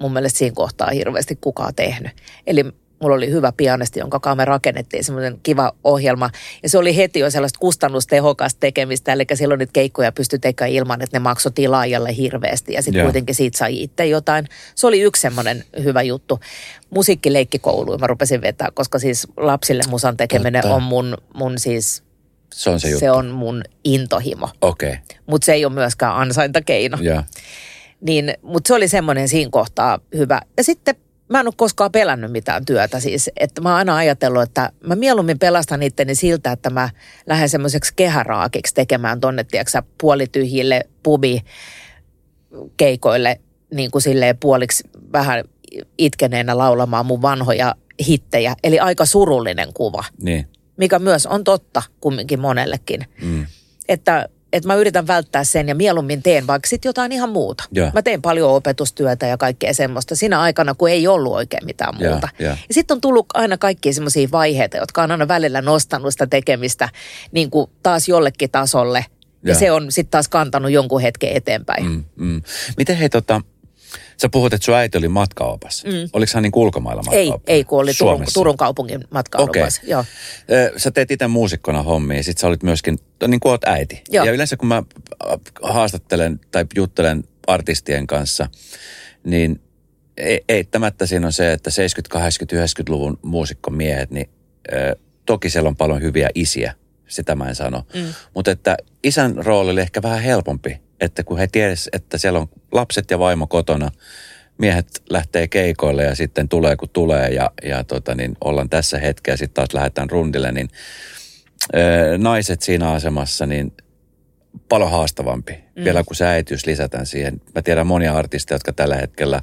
mun mielestä siinä kohtaa hirveästi kukaan tehnyt. Eli mulla oli hyvä pianisti, jonka kanssa me rakennettiin semmoinen kiva ohjelma. Ja se oli heti jo sellaista kustannustehokasta tekemistä. Eli silloin niitä keikkoja pystyi tekemään ilman, että ne maksoi tilaajalle hirveästi. Ja sitten kuitenkin siitä sai itse jotain. Se oli yksi semmoinen hyvä juttu. Musiikkileikkikouluun mä rupesin vetää, koska siis lapsille musan tekeminen Totta. on mun, mun siis... Se on se juttu. Se on mun intohimo. Okei. Okay. Mutta se ei ole myöskään ansaintakeino. Yeah. Niin, mutta se oli semmoinen siinä kohtaa hyvä. Ja sitten mä en ole koskaan pelännyt mitään työtä siis. Että mä oon aina ajatellut, että mä mieluummin pelastan itteni siltä, että mä lähden semmoiseksi kehäraakiksi tekemään tonne, tiedätkö, puolityhjille pubikeikoille niin kuin silleen puoliksi vähän itkeneenä laulamaan mun vanhoja hittejä. Eli aika surullinen kuva. Niin. Mikä myös on totta kumminkin monellekin. Mm. Että, että mä yritän välttää sen ja mieluummin teen vaikka sitten jotain ihan muuta. Ja. Mä teen paljon opetustyötä ja kaikkea semmoista siinä aikana, kun ei ollut oikein mitään muuta. Ja, ja. ja sitten on tullut aina kaikkia semmoisia vaiheita, jotka on aina välillä nostanut sitä tekemistä niin kuin taas jollekin tasolle. Ja, ja se on sitten taas kantanut jonkun hetken eteenpäin. Mm, mm. Miten hei tota... Sä puhut, että sun äiti oli matkaopas. Mm. Oliko hän niin kuin ulkomailla matkaopas? Ei, ei kun oli Turun, Turun kaupungin matkaopas. Okay. Joo. Sä teet itse muusikkona hommia, sit sä olit myöskin, niin kuin oot äiti. Joo. Ja yleensä kun mä haastattelen tai juttelen artistien kanssa, niin eittämättä siinä on se, että seitsemänkymmentä-, kahdeksankymmentä-, yhdeksänkymmentäluvun muusikkomiehet, niin äh, toki siellä on paljon hyviä isiä, sitä mä en sano. Mm. Mutta että isän rooli oli ehkä vähän helpompi. Että kun he tiedäs, että siellä on lapset ja vaimo kotona, miehet lähtee keikoille ja sitten tulee kun tulee ja, ja tota niin, ollaan tässä hetkellä, sitten taas lähdetään rundille, niin ää, naiset siinä asemassa niin paljon haastavampi. Mm. Vielä kun se äitiys lisätään siihen. Mä tiedän monia artisteja, jotka tällä hetkellä,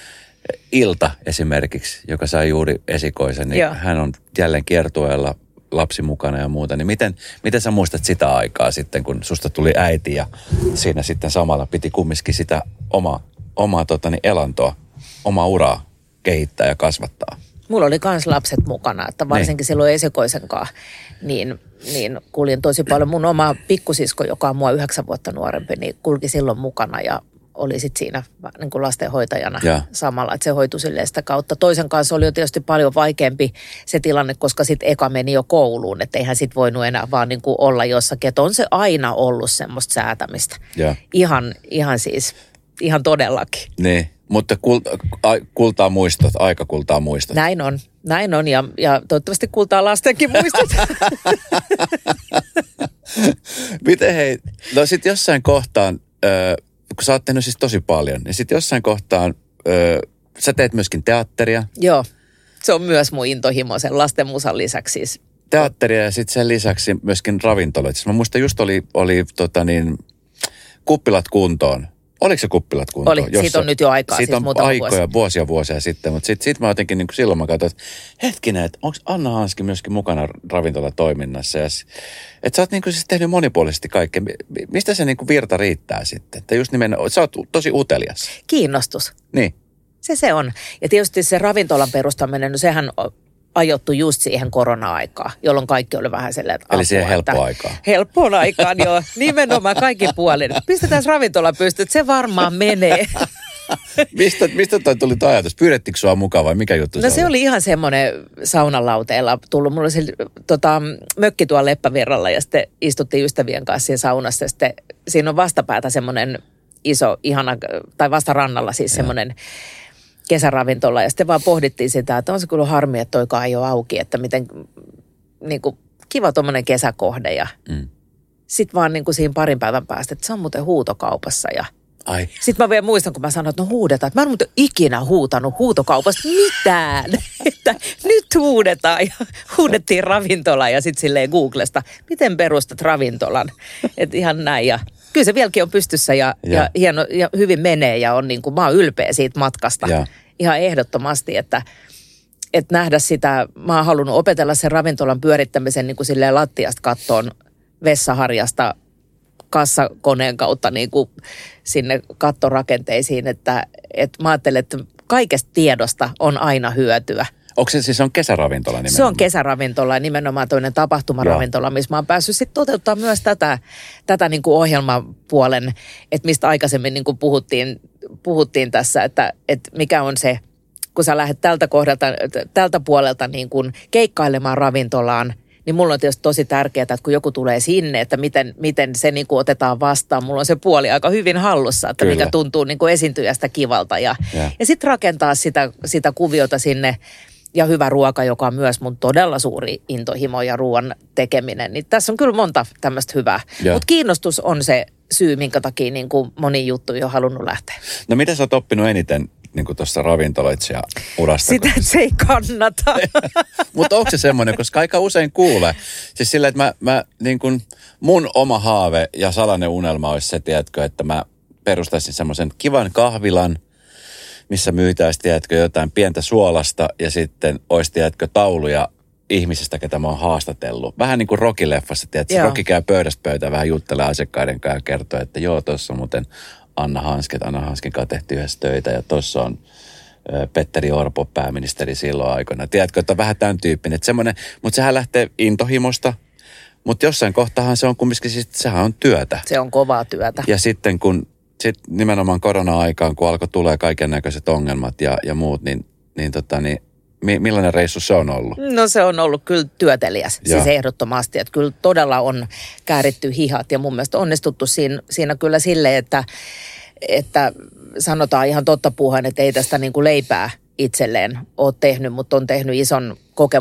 Ilta esimerkiksi, joka sai juuri esikoisen, niin Joo. hän on jälleen kiertueella lapsi mukana ja muuta, niin miten, miten sä muistat sitä aikaa sitten, kun susta tuli äiti ja siinä sitten samalla piti kumminkin sitä omaa, omaa totani, elantoa, omaa uraa kehittää ja kasvattaa? Mulla oli kans lapset mukana, että varsinkin niin. silloin esikoisen kanssa, niin, niin kuljin tosi paljon. Mun oma pikkusisko, joka on mua yhdeksän vuotta nuorempi, niin kulki silloin mukana ja oli sitten siinä niin kuin lastenhoitajana ja. samalla, että se hoitui silleen sitä kautta. Toisen kanssa oli jo tietysti paljon vaikeampi se tilanne, koska sitten eka meni jo kouluun, että eihän sitten voinut enää vaan niin kuin olla jossakin. Että on se aina ollut semmoista säätämistä. Ja. Ihan, ihan siis, ihan todellakin. Niin, mutta kulta, kultaa muistot, aika kultaa muistot. Näin on, näin on ja, ja toivottavasti kultaa lastenkin muistot. Miten hei, no sitten jossain kohtaan... Öö, kun sä oot tehnyt siis tosi paljon, niin sitten jossain kohtaan, öö, sä teet myöskin teatteria. Joo, se on myös mun intohimo sen lastenmusan lisäksi siis. Teatteria ja sitten sen lisäksi myöskin ravintoloita. Siis mä muistan just oli, oli tota niin, kuppilat kuntoon. Oliko se kuppilat kuntoon? Oli, siitä on nyt jo aikaa, siitä siis on aikoja, vuosia. vuosia vuosia sitten, mutta sitten sit mä jotenkin niin kuin silloin mä katsoin, että hetkinen, että onko Anna Hanski myöskin mukana ravintolatoiminnassa? Ja, että sä oot niin kuin siis tehnyt monipuolisesti kaikkea. Mistä se niin kuin virta riittää sitten? Että just nimenomaan, sä oot tosi utelias. Kiinnostus. Niin. Se se on. Ja tietysti se ravintolan perustaminen, no sehän ajoittui just siihen korona-aikaan, jolloin kaikki oli vähän silleen, että eli siihen helppoa aikaan. Helppoon aikaan, joo. Nimenomaan kaikki puolin. Pistetään ravintola pystyyn, että se varmaan menee. mistä, mistä toi tuli toi ajatus? Pyydettikö sua mukaan vai mikä juttu no se oli? Se oli ihan semmoinen saunalauteella tullut. Mulla oli se tota, mökki tuolla Leppävirralla ja sitten istuttiin ystävien kanssa siinä saunassa. Sitten siinä on vastapäätä semmoinen iso, ihana, tai vastarannalla siis semmoinen kesäravintola ja sitten vaan pohdittiin sitä, että on se kyllä harmi, että toikaan ei ole auki, että miten niin kuin, kiva tuommoinen kesäkohde ja mm. sitten vaan niin kuin siinä parin päivän päästä, että se on muuten huutokaupassa ja Ai. Sitten mä vielä muistan, kun mä sanoin, että no huudetaan, että mä en muuten ikinä huutanut huutokaupasta mitään, että nyt huudetaan ja huudettiin ravintolaan ja sitten silleen Googlesta, miten perustat ravintolan, että ihan näin ja kyllä se vieläkin on pystyssä ja, ja. ja, hieno, ja hyvin menee ja on niin kuin, mä oon ylpeä siitä matkasta ja. Ihan ehdottomasti, että, että nähdä sitä, mä oon halunnut opetella sen ravintolan pyörittämisen niin kuin silleen lattiasta kattoon vessaharjasta kassakoneen kautta niin kuin sinne kattorakenteisiin, että, että mä ajattelen, että kaikesta tiedosta on aina hyötyä. Onko se siis on kesäravintola nimenomaan? Se on kesäravintola, nimenomaan toinen tapahtumaravintola, missä mä oon päässyt sitten toteuttaa myös tätä, tätä niin kuin ohjelmapuolen, että mistä aikaisemmin niin kuin puhuttiin puhuttiin tässä, että, että mikä on se, kun sä lähdet tältä kohdalta, tältä puolelta niin kuin keikkailemaan ravintolaan, niin mulla on tietysti tosi tärkeää, että kun joku tulee sinne, että miten, miten se niin kuin otetaan vastaan. Mulla on se puoli aika hyvin hallussa, että Kyllä. mikä tuntuu niin kuin esiintyjästä kivalta. Ja, ja. ja sitten rakentaa sitä, sitä kuviota sinne ja hyvä ruoka, joka on myös mun todella suuri intohimo ja ruoan tekeminen. Niin tässä on kyllä monta tämmöistä hyvää. Mutta kiinnostus on se syy, minkä takia niin kuin moni juttu on halunnut lähteä. No mitä sä oot oppinut eniten niin kuin tuossa ravintoloitsija urasta? Sitä, että se ei kannata. Mutta onko se semmoinen, koska aika usein kuulee. Siis sillä, että mä, mä niin kuin, mun oma haave ja salainen unelma olisi se, tiedätkö, että mä perustaisin semmoisen kivan kahvilan, missä myytäisiin, tiedätkö, jotain pientä suolasta ja sitten olisi, tiedätkö, tauluja ihmisistä, ketä mä oon haastatellut. Vähän niin kuin Rocky-leffassa, tiedätkö, Rocky käy pöydästä pöytään, vähän juttelee asiakkaiden kanssa ja kertoo, että joo, tuossa on muuten Anna Hansket, Anna Hansken kanssa tehty yhdessä töitä ja tuossa on ö, Petteri Orpo, pääministeri silloin aikoina. Tiedätkö, että on vähän tämän tyyppinen, että semmoinen, mutta sehän lähtee intohimosta, mutta jossain kohtahan se on kumminkin, siis sehän on työtä. Se on kovaa työtä. Ja sitten kun sitten nimenomaan korona-aikaan, kun alkoi tulee kaiken näköiset ongelmat ja, ja muut, niin, niin, tota, niin mi, millainen reissu se on ollut? No se on ollut kyllä työteliäs, ja. siis ehdottomasti. Että kyllä todella on kääritty hihat ja mun mielestä onnistuttu siinä, siinä kyllä silleen, että, että sanotaan ihan totta puhuen, että ei tästä niin kuin leipää itselleen ole tehnyt, mutta on tehnyt ison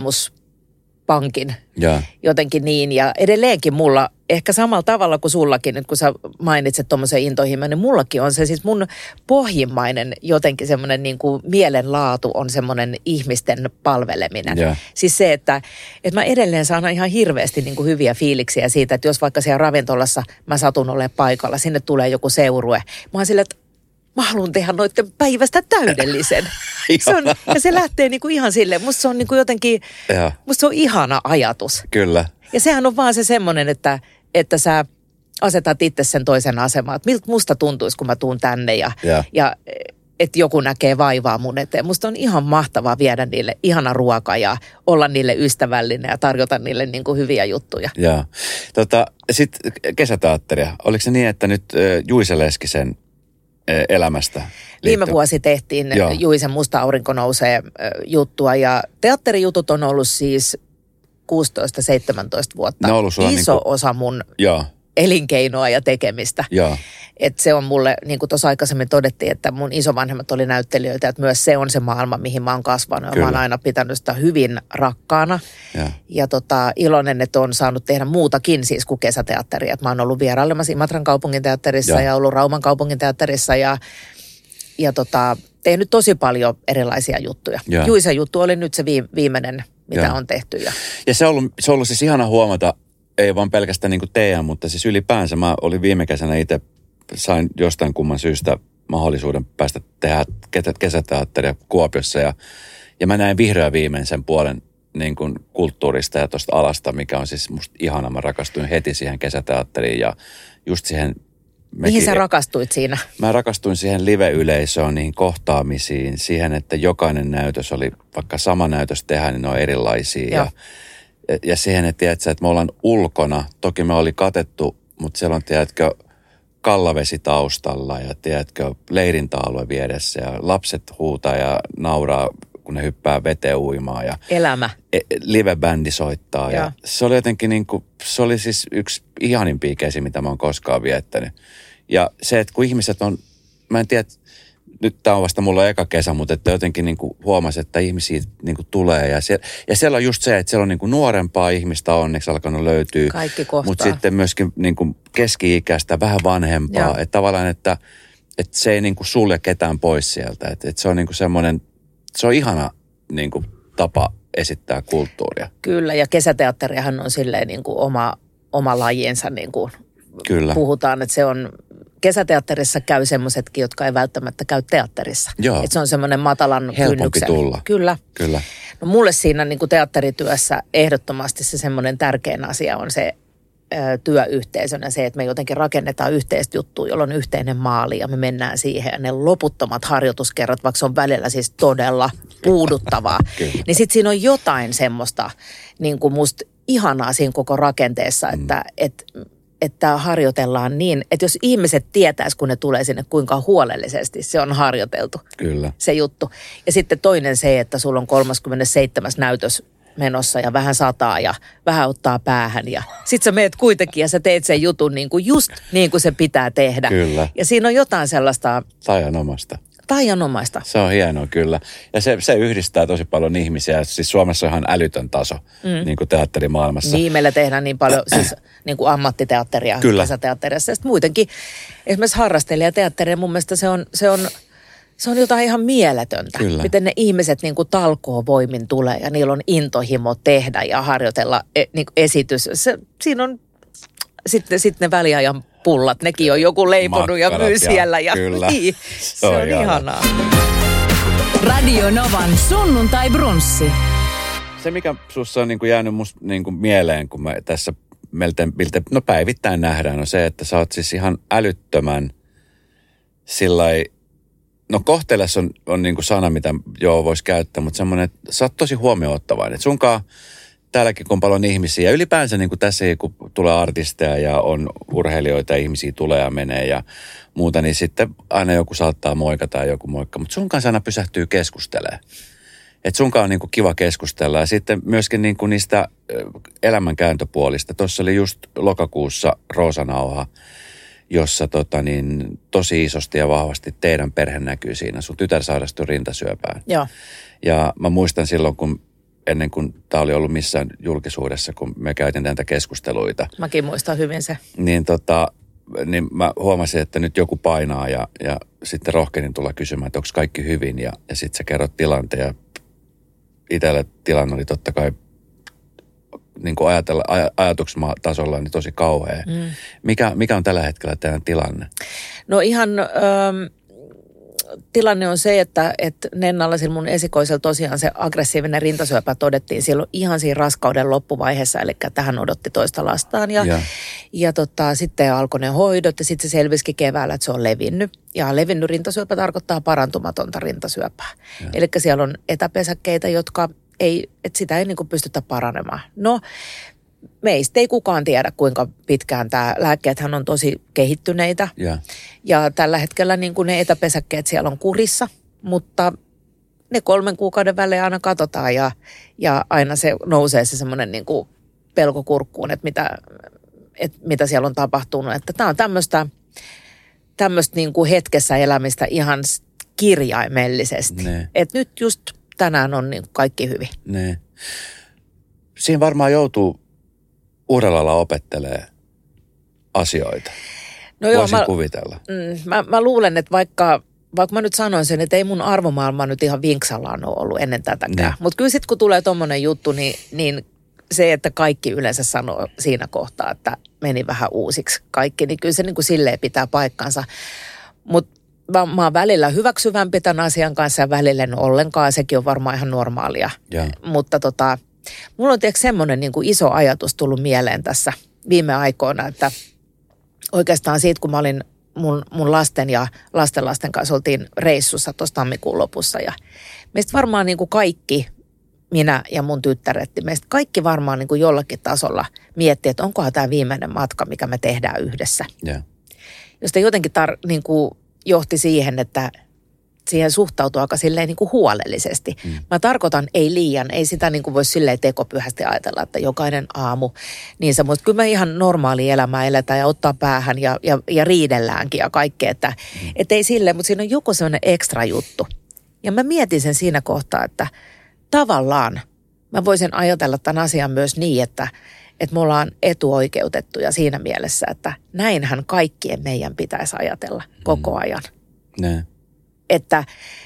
kokemuspankin ja. jotenkin niin. Ja edelleenkin mulla, ehkä samalla tavalla kuin sullakin, nyt kun sä mainitset tuommoisen intohimon, niin mullakin on se siis mun pohjimmainen jotenkin semmoinen niin kuin mielenlaatu on semmoinen ihmisten palveleminen. Yeah. Siis se, että, että mä edelleen saan ihan hirveästi niin kuin hyviä fiiliksiä siitä, että jos vaikka siellä ravintolassa mä satun olemaan paikalla, sinne tulee joku seurue. Mä oon silleen, että mä haluan tehdä noiden päivästä täydellisen. se on, ja se lähtee niin kuin ihan silleen, musta se on niin kuin jotenkin, yeah. musta se on ihana ajatus. Kyllä. Ja sehän on vaan se semmoinen, että että sä asetat itse sen toisen asemaan, että miltä musta tuntuisi, kun mä tuun tänne ja, yeah. ja että joku näkee vaivaa mun eteen. Musta on ihan mahtavaa viedä niille ihana ruoka ja olla niille ystävällinen ja tarjota niille niin kuin hyviä juttuja. Joo. Tota, sitten kesäteatteria. Oliko se niin, että nyt äh, Juise Leskisen äh, elämästä liittyy? Viime vuosi tehtiin Joo. Juisen Musta aurinko nousee äh, juttua ja teatterijutut on ollut siis kuusitoista seitsemäntoista vuotta. Iso niin kuin osa mun Joo. elinkeinoa ja tekemistä. Joo. Että se on mulle, niin kuin tuossa aikaisemmin todettiin, että mun isovanhemmat oli näyttelijöitä, että myös se on se maailma, mihin mä oon kasvanut. Kyllä. Mä oon aina pitänyt sitä hyvin rakkaana. Ja, ja tota, iloinen, että on saanut tehdä muutakin siis kuin kesäteatteria. Että mä oon ollut vierailemassa Imatran kaupunginteatterissa ja, ja ollut Rauman kaupunginteatterissa ja, ja tota, tehnyt tosi paljon erilaisia juttuja. Ja. Juisen juttu oli nyt se viimeinen, mitä ja. on tehty. Ja, ja se, on ollut, se on ollut siis ihana huomata, ei vaan pelkästään niin kuin teidän, mutta siis ylipäänsä mä olin viime kesänä itse, sain jostain kumman syystä mahdollisuuden päästä tehdä kesäteatteria Kuopiossa ja, ja mä näin vihreä viimein sen puolen niin kuin kulttuurista ja tuosta alasta, mikä on siis musta ihana. Mä rakastuin heti siihen kesäteatteriin ja just siihen. Mihin mekin, sä rakastuit siinä? Mä rakastuin siihen live-yleisöön, niihin kohtaamisiin, siihen, että jokainen näytös oli, vaikka sama näytös tehdään, niin ne on erilaisia. Ja, ja, ja siihen, että, tiedätkö, että me ollaan ulkona, toki me oli katettu, mutta siellä on, tiedätkö, kallavesi taustalla ja, tiedätkö, leirintäalue vieressä ja lapset huutaa ja nauraa, kun ne hyppää veteen uimaan. Ja elämä. Live-bändi soittaa. Ja. Ja se oli jotenkin niin kuin, se oli siis yksi ihanimpia kesiä, mitä mä oon koskaan viettänyt. Ja se, että kun ihmiset on, mä en tiedä, nyt tää on vasta mulla eka kesä, mutta että jotenkin niin kuin huomasi, että ihmisiä niin kuin tulee. Ja siellä, ja siellä on just se, että siellä on niin kuin nuorempaa ihmistä onneksi alkanut löytyä. Kaikki kohtaa. Mutta sitten myöskin niin kuin keski-ikäistä, vähän vanhempaa. Joo. Että tavallaan, että, että se ei niin kuin sulje ketään pois sieltä. Että, että se on niin kuin semmoinen, se on ihana niin kuin tapa esittää kulttuuria. Kyllä, ja kesäteatterihan on silleen niin kuin oma, oma lajiensa, niin kuin Kyllä. puhutaan, että se on, kesäteatterissa käy semmoisetkin, jotka ei välttämättä käy teatterissa. Joo. Että se on semmoinen matalan helpompi kynnyksen. tulla. Kyllä. Kyllä. No mulle siinä niin kuin teatterityössä ehdottomasti se semmoinen tärkein asia on se ö, työyhteisönä, se, että me jotenkin rakennetaan yhteistä juttua, jolla on yhteinen maali ja me mennään siihen. Ja ne loputtomat harjoituskerrat, vaikka se on välillä siis todella puuduttavaa, niin sitten siinä on jotain semmoista niin kuin musta ihanaa siinä koko rakenteessa, että mm. et, että harjoitellaan niin, että jos ihmiset tietäis, kun ne tulee sinne, kuinka huolellisesti se on harjoiteltu. Kyllä. Se juttu. Ja sitten toinen se, että sulla on kolmaskymmenesseitsemäs näytös menossa ja vähän sataa ja vähän ottaa päähän. Ja sit sä meet kuitenkin ja sä teet sen jutun niin kuin just niin kuin se pitää tehdä. Kyllä. Ja siinä on jotain sellaista... Taianomaista. Taianomaista. Se on hienoa kyllä. Ja se, se yhdistää tosi paljon ihmisiä. Siis Suomessa on ihan älytön taso, mm. niin kuin teatterimaailmassa. Niin, meillä tehdään niin paljon siis niin kuin ammattiteatteria, kesäteatteria. Ja sitten muutenkin esimerkiksi harrastelijateatteria, mun mielestä se on, se on, se on jotain ihan mieletöntä. Kyllä. Miten ne ihmiset niin kuin talkoo voimin tulee ja niillä on intohimo tehdä ja harjoitella e, niin kuin esitys. Se, siinä on sitten sit ne väliajan pullat, nekin on joku leiponut ja myy siellä. Ja, kyllä. Niin, se, se on, on ihanaa. Radio Novan sunnuntai brunssi. Se, mikä sussa on niin kuin jäänyt musta niin kuin mieleen, kun me tässä meiltä, miltä, no päivittäin nähdään, on se, että sä oot siis ihan älyttömän sillai, no kohteles on, on niin kuin sana, mitä joo voisi käyttää, mutta semmoinen, että sä oot tosi huomioon-ottavainen. Että sunkaan täälläkin, kun on paljon ihmisiä, ja ylipäänsä niin kuin tässä, kun tulee artisteja ja on urheilijoita, ihmisiä tulee ja menee ja muuta, niin sitten aina joku saattaa moikata ja joku moikka. Mutta sun kanssa aina pysähtyy keskustelemaan. Että sunkaan on niin kuin kiva keskustella. Ja sitten myöskin niin kuin niistä elämänkääntöpuolista. Tuossa oli just lokakuussa Roosanauha, jossa tota niin, tosi isosti ja vahvasti teidän perhe näkyy siinä. Sun tytär sairastui rintasyöpään. Joo. Ja mä muistan silloin, kun ennen kuin tämä oli ollut missään julkisuudessa, kun me käytin näitä keskusteluita. Mäkin muistan hyvin se. Niin, tota, niin mä huomasin, että nyt joku painaa ja, ja sitten rohkenin tulla kysymään, että onko kaikki hyvin. Ja, ja sitten sä kerrot tilanteen ja itselle tilanne oli totta kai niin kuin ajatella, aj, ajatuksentasolla niin tosi kauhea. Mm. Mikä, mikä on tällä hetkellä teidän tilanne? No ihan... Ähm... Tilanne on se, että, että Nennalla sillä mun esikoisella tosiaan se aggressiivinen rintasyöpä todettiin silloin ihan siinä raskauden loppuvaiheessa, eli tähän odotti toista lastaan. Ja, ja. ja tota, sitten alkoi ne hoidot ja sitten se selvisikin keväällä, että se on levinnyt. Ja levinnyt rintasyöpä tarkoittaa parantumatonta rintasyöpää. Eli siellä on etäpesäkkeitä, jotka ei, että sitä ei niin kuin pystytä paranemaan. No, meistä ei kukaan tiedä, kuinka pitkään tämä lääkkeethän on tosi kehittyneitä. Yeah. Ja tällä hetkellä niin kuin ne etäpesäkkeet siellä on kurissa, mutta ne kolmen kuukauden välein aina katsotaan ja, ja aina se nousee se semmoinen niin kuin pelko kurkkuun, että mitä, että mitä siellä on tapahtunut. Että tämä on tämmöistä, tämmöistä niin kuin hetkessä elämistä ihan kirjaimellisesti. Että nyt just tänään on niin kuin kaikki hyvin. Ne. Siinä varmaan joutuu uudella lailla opettelee asioita. No joo, voisin mä, kuvitella. Mm, mä, mä luulen, että vaikka, vaikka mä nyt sanoin sen, että ei mun arvomaailma nyt ihan vinksallaan ole ollut ennen tätäkään. Mutta kyllä sitten kun tulee tommonen juttu, niin, niin se, että kaikki yleensä sanoo siinä kohtaa, että meni vähän uusiksi kaikki, niin kyllä se niin kuin silleen pitää paikkansa. Mutta mä, mä oon välillä hyväksyvämpi tämän asian kanssa ja välillä en ollenkaan. Sekin on varmaan ihan normaalia. Ja. Mutta tota... Mulla on tietysti semmoinen niin kuin iso ajatus tullut mieleen tässä viime aikoina, että oikeastaan siitä, kun mä olin mun, mun lasten ja lastenlasten kanssa oltiin reissussa tuossa tammikuun lopussa. Ja meistä varmaan niin kuin kaikki, minä ja mun tyttäretti, meistä kaikki varmaan niin kuin jollakin tasolla miettii, että onkohan tämä viimeinen matka, mikä me tehdään yhdessä. Yeah. Josta jotenkin tar, niin kuin johti siihen, että siihen suhtautuu aika silleen niin kuin huolellisesti. Mm. Mä tarkoitan ei liian, ei sitä niin kuin voi silleen tekopyhästi ajatella, että jokainen aamu niin se, mutta kyllä me ihan normaali elämää eletään ja ottaa päähän ja, ja, ja riidelläänkin ja kaikkea, että mm. et ei silleen, mutta siinä on joku sellainen ekstra juttu. Ja mä mietin sen siinä kohtaa, että tavallaan mä voisin ajatella tämän asian myös niin, että, että me ollaan etuoikeutettuja siinä mielessä, että näinhän kaikkien meidän pitäisi ajatella koko ajan. Ne. Että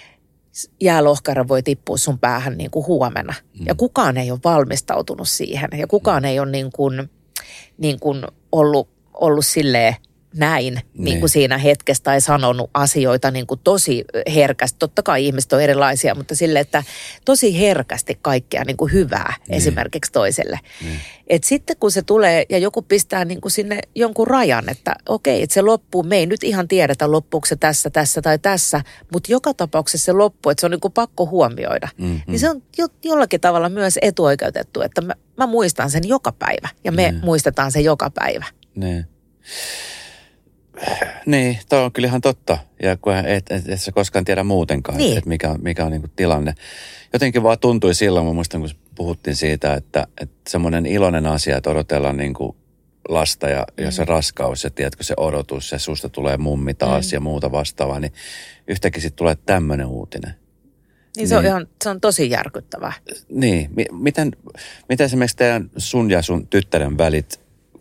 jäälohkara voi tippua sun päähän niin kuin huomenna. Mm. Ja kukaan ei ole valmistautunut siihen. Ja kukaan ei ole niin kuin, niin kuin ollut, ollut silleen näin niin. Niin kuin siinä hetkessä tai sanonut asioita niin kuin tosi herkästi. Totta kai ihmiset on erilaisia, mutta silleen, että tosi herkästi kaikkea niin kuin hyvää niin. Esimerkiksi toiselle. Niin. Et sitten kun se tulee ja joku pistää niin kuin sinne jonkun rajan, että okei, että se loppuu. Me ei nyt ihan tiedetä, loppuuko se tässä, tässä tai tässä, mutta joka tapauksessa se loppuu, että se on niin kuin pakko huomioida. Mm-hmm. Niin se on jo, jollakin tavalla myös etuoikeutettu, että mä, mä muistan sen joka päivä ja me niin. Muistetaan sen joka päivä. Niin. Niin, toi on kyllä ihan totta. Ja kun et, et, et sä koskaan tiedä muutenkaan, niin. että mikä, mikä on niinku tilanne. Jotenkin vaan tuntui silloin, mä muistan kun puhuttiin siitä, että, että semmoinen iloinen asia, että odotellaan niinku lasta ja, mm. ja se raskaus ja tiedätkö se odotus ja susta tulee mummi taas mm. ja muuta vastaavaa, niin yhtäkkiä sitten tulee tämmöinen uutinen. Niin se on, niin, ihan, se on tosi järkyttävää. Niin, miten, miten esimerkiksi teidän sun ja sun tyttären välit,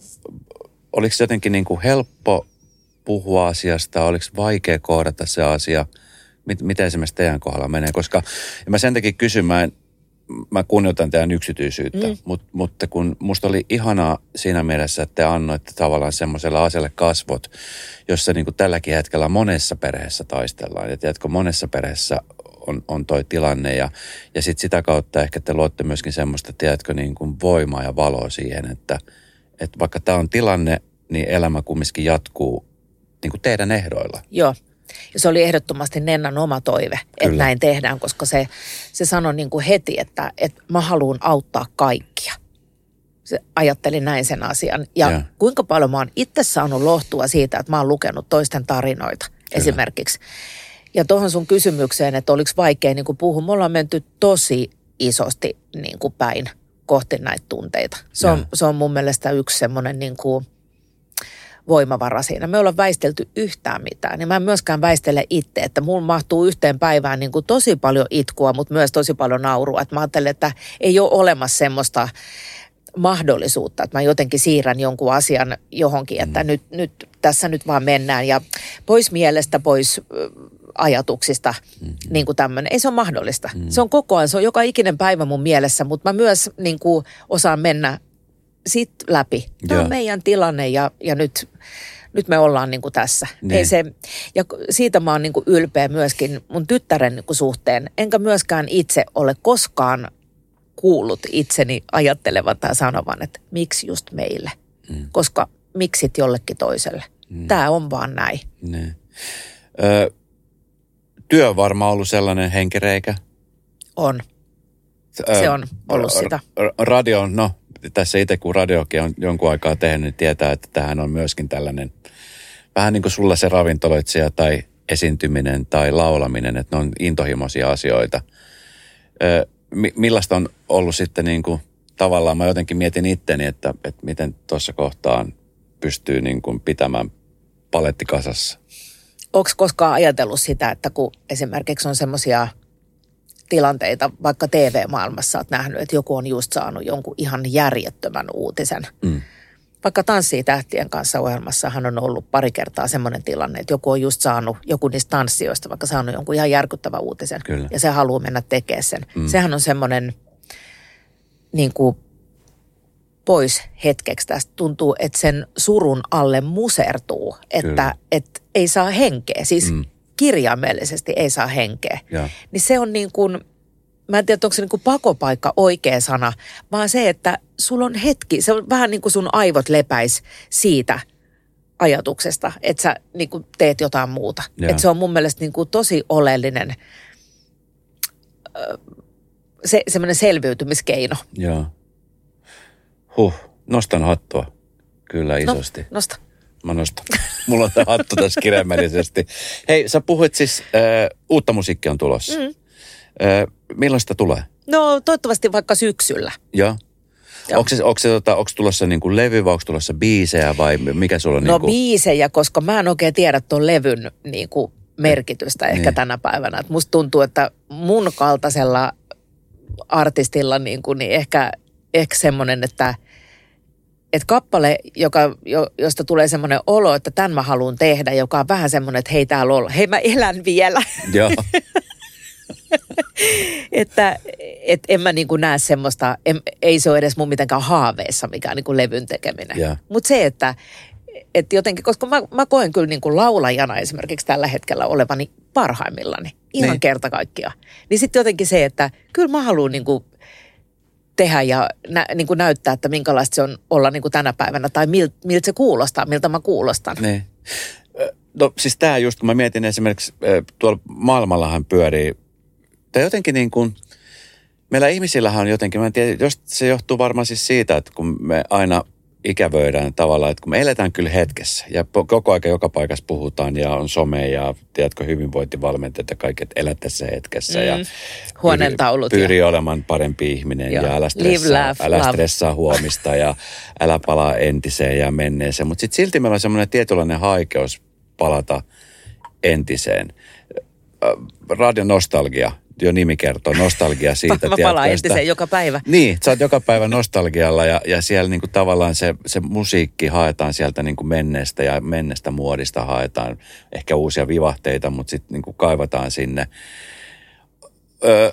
oliko se jotenkin niin kuin helppo puhua asiasta, oliko vaikea kohdata se asia, miten esimerkiksi teidän kohdalla menee, koska mä sen takia kysyn, mä, en, mä kunnioitan teidän yksityisyyttä, mm. mut, mutta kun musta oli ihanaa siinä mielessä, että te annoitte tavallaan semmoiselle asialle kasvot, jossa niin kuin tälläkin hetkellä monessa perheessä taistellaan, ja tiedätkö, monessa perheessä on, on toi tilanne, ja, ja sitten sitä kautta ehkä te luotte myöskin semmoista, tiedätkö, niin kuin voimaa ja valoa siihen, että, että vaikka tämä on tilanne, niin elämä kumminkin jatkuu niin kuin teidän ehdoilla. Joo. Ja se oli ehdottomasti Nennan oma toive, että Kyllä. näin tehdään, koska se, se sanoi niin kuin heti, että, että mä haluan auttaa kaikkia. Se ajatteli näin sen asian. Ja, ja kuinka paljon mä oon itse saanut lohtua siitä, että mä oon lukenut toisten tarinoita Kyllä. esimerkiksi. Ja tuohon sun kysymykseen, että oliko vaikea niin kuin puhua, me ollaan menty tosi isosti niin kuin päin kohti näitä tunteita. Se on, se on mun mielestä yksi semmoinen niin kuin voimavara siinä. Me ollaan väistelty yhtään mitään. Ja mä en myöskään väistele itse, että mulla mahtuu yhteen päivään niin kuin tosi paljon itkua, mutta myös tosi paljon naurua. Että mä ajattelen, että ei ole olemassa semmoista mahdollisuutta, että mä jotenkin siirrän jonkun asian johonkin, että mm. nyt, nyt tässä nyt vaan mennään ja pois mielestä, pois ajatuksista, mm-hmm. niin kuin tämmöinen. Ei se ole mahdollista. Mm. Se on koko ajan, se on joka ikinen päivä mun mielessä, mutta mä myös niin kuin osaan mennä sit läpi. Tämä on meidän tilanne ja, ja nyt, nyt me ollaan niin kuin tässä. Ei se, ja siitä mä oon niin kuin ylpeä myöskin mun tyttären niin kuin suhteen. Enkä myöskään itse ole koskaan kuullut itseni ajattelevan tai sanovan, että miksi just meille. Mm. Koska miksit jollekin toiselle. Mm. Tämä on vaan näin. Ne. Ö, työ on varmaan ollut sellainen henkireikä. On. Se on ollut ö, sitä. Radio, no tässä itse kun radiokin on jonkun aikaa tehnyt, niin tietää, että tämähän on myöskin tällainen, vähän niin kuin sulla se ravintoloitsija tai esiintyminen tai laulaminen, että ne on intohimoisia asioita. Ö, mi, millaista on ollut sitten niin kuin, tavallaan, mä jotenkin mietin itteni, että, että miten tuossa kohtaan pystyy niin kuin pitämään paletti kasassa. Onko koskaan ajatellut sitä, että kun esimerkiksi on semmoisia tilanteita, vaikka T V-maailmassa olet nähnyt, että joku on just saanut jonkun ihan järjettömän uutisen. Mm. Vaikka Tanssii tähtien kanssa -ohjelmassahan on ollut pari kertaa semmoinen tilanne, että joku on just saanut, joku niistä tanssijoista, vaikka saanut jonkun ihan järkyttävän uutisen. Kyllä. Ja se haluaa mennä tekemään sen. Mm. Sehän on semmoinen niin kuin pois hetkeksi tästä. Tuntuu, että sen surun alle musertuu, että et ei saa henkeä. Siis mm. kirjaimellisesti ei saa henkeä. Ja. Niin se on niin kuin, mä en tiedä, onko se niin kuin pakopaikka oikea sana, vaan se, että sulla on hetki, se on vähän niin kuin sun aivot lepäis siitä ajatuksesta, että sä niin kuin teet jotain muuta. Että se on mun mielestä niin kuin tosi oleellinen se, semmoinen selviytymiskeino. Joo. Huh, nostan hattua. Kyllä isosti. No, nosta. Mä nostan. Mulla on tämä hattu tässä kirjaimellisesti. Hei, sä puhuit siis, äh, uutta musiikkia on tulossa. Mm. Äh, millaista tulee? No toivottavasti vaikka syksyllä. Joo. Joo. Onko se, onko se tota, onko tulossa niin kuin levy vai onko tulossa biisejä vai mikä sulla on? No niin kuin biisejä, koska mä en oikein tiedä tuon levyn niin kuin merkitystä ehkä niin tänä päivänä. Et musta tuntuu, että mun kaltaisella artistilla niin kuin, niin ehkä, ehkä semmoinen, että että kappale, joka, jo, josta tulee semmoinen olo, että tämän mä haluan tehdä, joka on vähän semmoinen, että hei täällä olla, hei mä elän vielä. Joo. että et en mä niin kuin näe semmoista, en, ei se ole edes mun mitenkään haaveissa mikään niin kuin levyn tekeminen. Mutta se, että et jotenkin, koska mä, mä koen kyllä niin kuin laulajana esimerkiksi tällä hetkellä olevani parhaimmillani, ihan niin kerta kaikkiaan. Niin sitten jotenkin se, että kyllä mä haluan niin kuin tehdä ja nä, niin kuin näyttää, että minkälaista se on olla niin kuin tänä päivänä tai mil, miltä se kuulostaa, miltä mä kuulostan. Niin. No siis tämä just, kun mä mietin esimerkiksi, tuolla maailmallahan pyörii, tai jotenkin niin kuin, meillä ihmisillähän on jotenkin, mä en tiedä, jos se johtuu varmaan siis siitä, että kun me aina ikävöidään tavallaan, että kun me eletään kyllä hetkessä ja koko aika joka paikassa puhutaan ja on some ja tiedätkö hyvinvointivalmentajat ja kaikki, että elä tässä hetkessä mm. ja huoneentaulut pyri, pyri ja olemaan parempi ihminen joo. ja älä stressaa, älä stressaa huomista ja älä palaa entiseen ja menneeseen. Mutta sitten silti meillä on semmoinen tietynlainen haikeus palata entiseen. Radio Nostalgia. Jo nimi kertoo, nostalgia siitä. Mä palaan entiseen joka päivä. Niin, sä oot joka päivä nostalgialla ja, ja siellä niinku tavallaan se, se musiikki haetaan sieltä niinku menneestä ja menneestä muodista haetaan ehkä uusia vivahteita, mutta sitten niinku kaivataan sinne. Öö,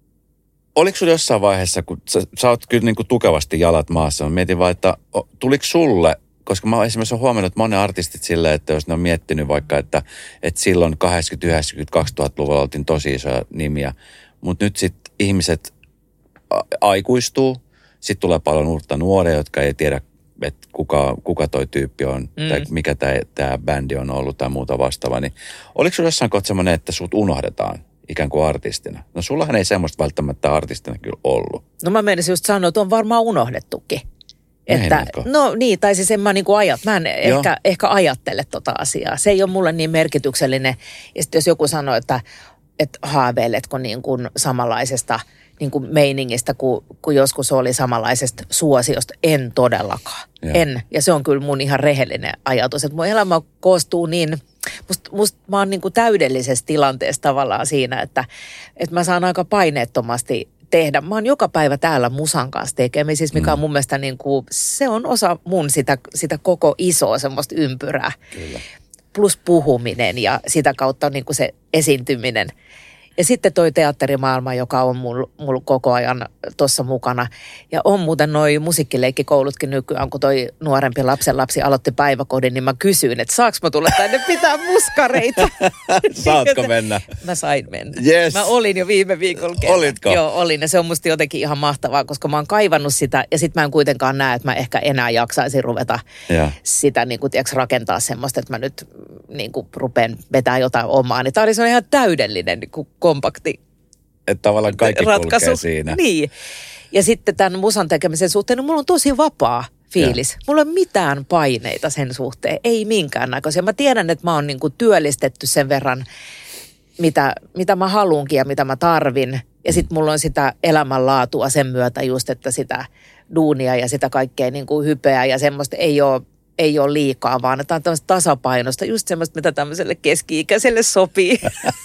oliko sulla jossain vaiheessa, kun sä, sä oot kyllä niinku tukevasti jalat maassa, mä mietin vaan, että tuliko sulle, koska mä esimerkiksi olen huomannut, että monen artistit silleen, että jos ne on miettinyt vaikka, että, että silloin kahdeksankymmentä-, yhdeksänkymmentä-, kaksituhattaluvulla oltiin tosi isoja nimiä, mutta nyt sitten ihmiset a- aikuistuu, sitten tulee paljon uutta nuoria, jotka ei tiedä, että kuka, kuka toi tyyppi on, mm. tai mikä tämä bändi on ollut tai muuta vastaavaa. Niin oliko sinulla jossain kohtaa semmoinen, että sut unohdetaan ikään kuin artistina? No sullahan ei semmoista välttämättä artistina kyllä ollut. No mä menisin just sanoa, että on varmaan unohdettukin. Että, no niin, tai siis en mä niinku ajat, mä en ehkä, ehkä ajattele tota asiaa. Se ei ole mulle niin merkityksellinen. Ja sitten jos joku sanoo, että, että haaveiletko niin kuin samanlaisesta niin kuin meiningistä, kuin, kuin joskus oli samanlaisesta suosiosta, en todellakaan. Joo. En. Ja se on kyllä mun ihan rehellinen ajatus, että mun elämä koostuu niin, musta must, mä oon niin kuin täydellisessä tilanteessa tavallaan siinä, että, että mä saan aika paineettomasti tehdä. Mä oon joka päivä täällä musan kanssa tekemisissä, mikä on mun mielestä niin kuin, se on osa mun sitä, sitä koko isoa semmoista ympyrää. Kyllä. Plus puhuminen ja sitä kautta niin kuin se esiintyminen. Ja sitten toi teatterimaailma, joka on mulla mul koko ajan tuossa mukana. Ja on muuten noi musiikkileikkikoulutkin nykyään, kun toi nuorempi lapsenlapsi aloitti päiväkodin, niin mä kysyin, että saaks mä tulla tänne pitää muskareita? Saatko mennä? Mä sain mennä. Yes. Mä olin jo viime viikolla kerran. Olitko? Joo, olin. Ja se on musta jotenkin ihan mahtavaa, koska mä oon kaivannut sitä. Ja sit mä en kuitenkaan näe, että mä ehkä enää jaksaisin ruveta ja. sitä niin kuin, tiiäks, rakentaa semmoista, että mä nyt niin kuin rupean vetämään jotain omaa. Niin tää oli ihan täydellinen niin kuin kompakti että tavallaan kaikki ratkaisu. Kulkee siinä. Niin. Ja sitten tämän musan tekemisen suhteen, niin mulla on tosi vapaa fiilis. Ja. Mulla ei ole mitään paineita sen suhteen, ei minkäännäköisiä. Mä tiedän, että mä oon niinku työllistetty sen verran, mitä, mitä mä haluunkin ja mitä mä tarvin. Ja sitten mulla on sitä elämänlaatua sen myötä just, että sitä duunia ja sitä kaikkea niinku hypeä ja semmoista ei ole, ei ole liikaa, vaan että on tämmöistä tasapainosta, just semmoista, mitä tämmöiselle keski-ikäiselle sopii.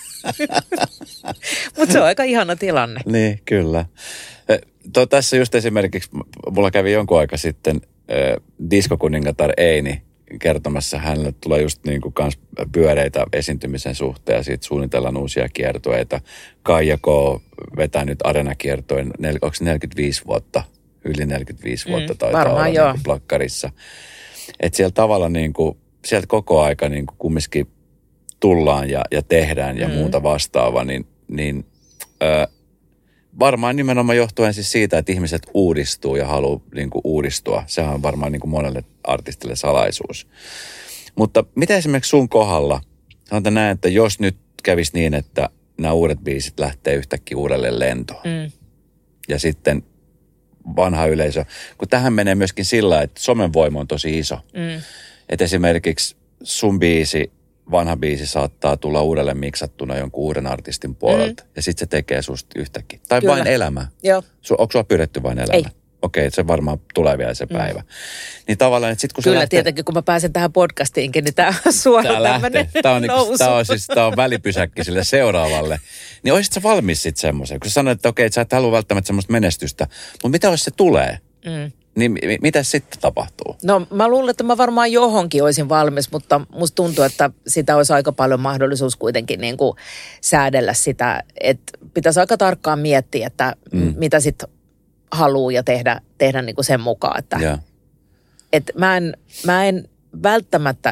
Mutta se on aika ihana tilanne. Niin, kyllä. Tuo, tässä just esimerkiksi, mulla kävi jonkun aika sitten äh, diskokuningatar Eini kertomassa, hänelle tulee just niin kuin kans pyöreitä esiintymisen suhteen ja siitä suunnitellaan uusia kiertueita. Kaija K. vetää nyt arenakiertojen, onko neljäkymmentäviisi vuotta, yli neljäkymmentäviisi vuotta mm, taitaa olla niin kuin plakkarissa. Että siellä tavalla niin kuin, sieltä koko aika niin kuin kumminkin tullaan ja, ja tehdään ja mm. muuta vastaavaa, niin, niin ö, varmaan nimenomaan johtuen siis siitä, että ihmiset uudistuu ja haluaa niin kuin uudistua. Sehän on varmaan niin kuin monelle artistille salaisuus. Mutta mitä esimerkiksi sun kohdalla, sanotaan näin, että jos nyt kävisi niin, että nämä uudet biisit lähtee yhtäkkiä uudelle lentoon mm. ja sitten vanha yleisö, kun tähän menee myöskin sillä, että somen voima on tosi iso. Mm. Että esimerkiksi sun biisi, vanha biisi saattaa tulla uudelleen miksattuna jonkun uuden artistin puolelta. Mm. Ja sitten se tekee susta yhtäkkiä. Tai Kyllä. vain elämä. Joo. Su, onko sua pyydetty vain elämä? Ei. Okei, se varmaan tulee vielä se päivä. Mm. Niin tavallaan, että sit kun Kyllä, se lähtee... tietenkin kun mä pääsen tähän podcastiinkin, niin tämä on suora tämmöinen Tämä on, niinku, tää on siis tää on välipysäkki sille seuraavalle. Niin olisit sä valmis sitten semmoisen? Kun sä sanoit, että okei, että sä et halua välttämättä semmoista menestystä. Mutta mitä jos se tulee? Mm. Niin m- mitä sitten tapahtuu? No mä luulen, että mä varmaan johonkin olisin valmis, mutta musta tuntuu, että sitä olisi aika paljon mahdollisuus kuitenkin niin kuin säädellä sitä. Että pitäisi aika tarkkaan miettiä, että mm. mitä sitten haluaa ja tehdä, tehdä niin kuin sen mukaan. Että, yeah. että mä, en, mä en välttämättä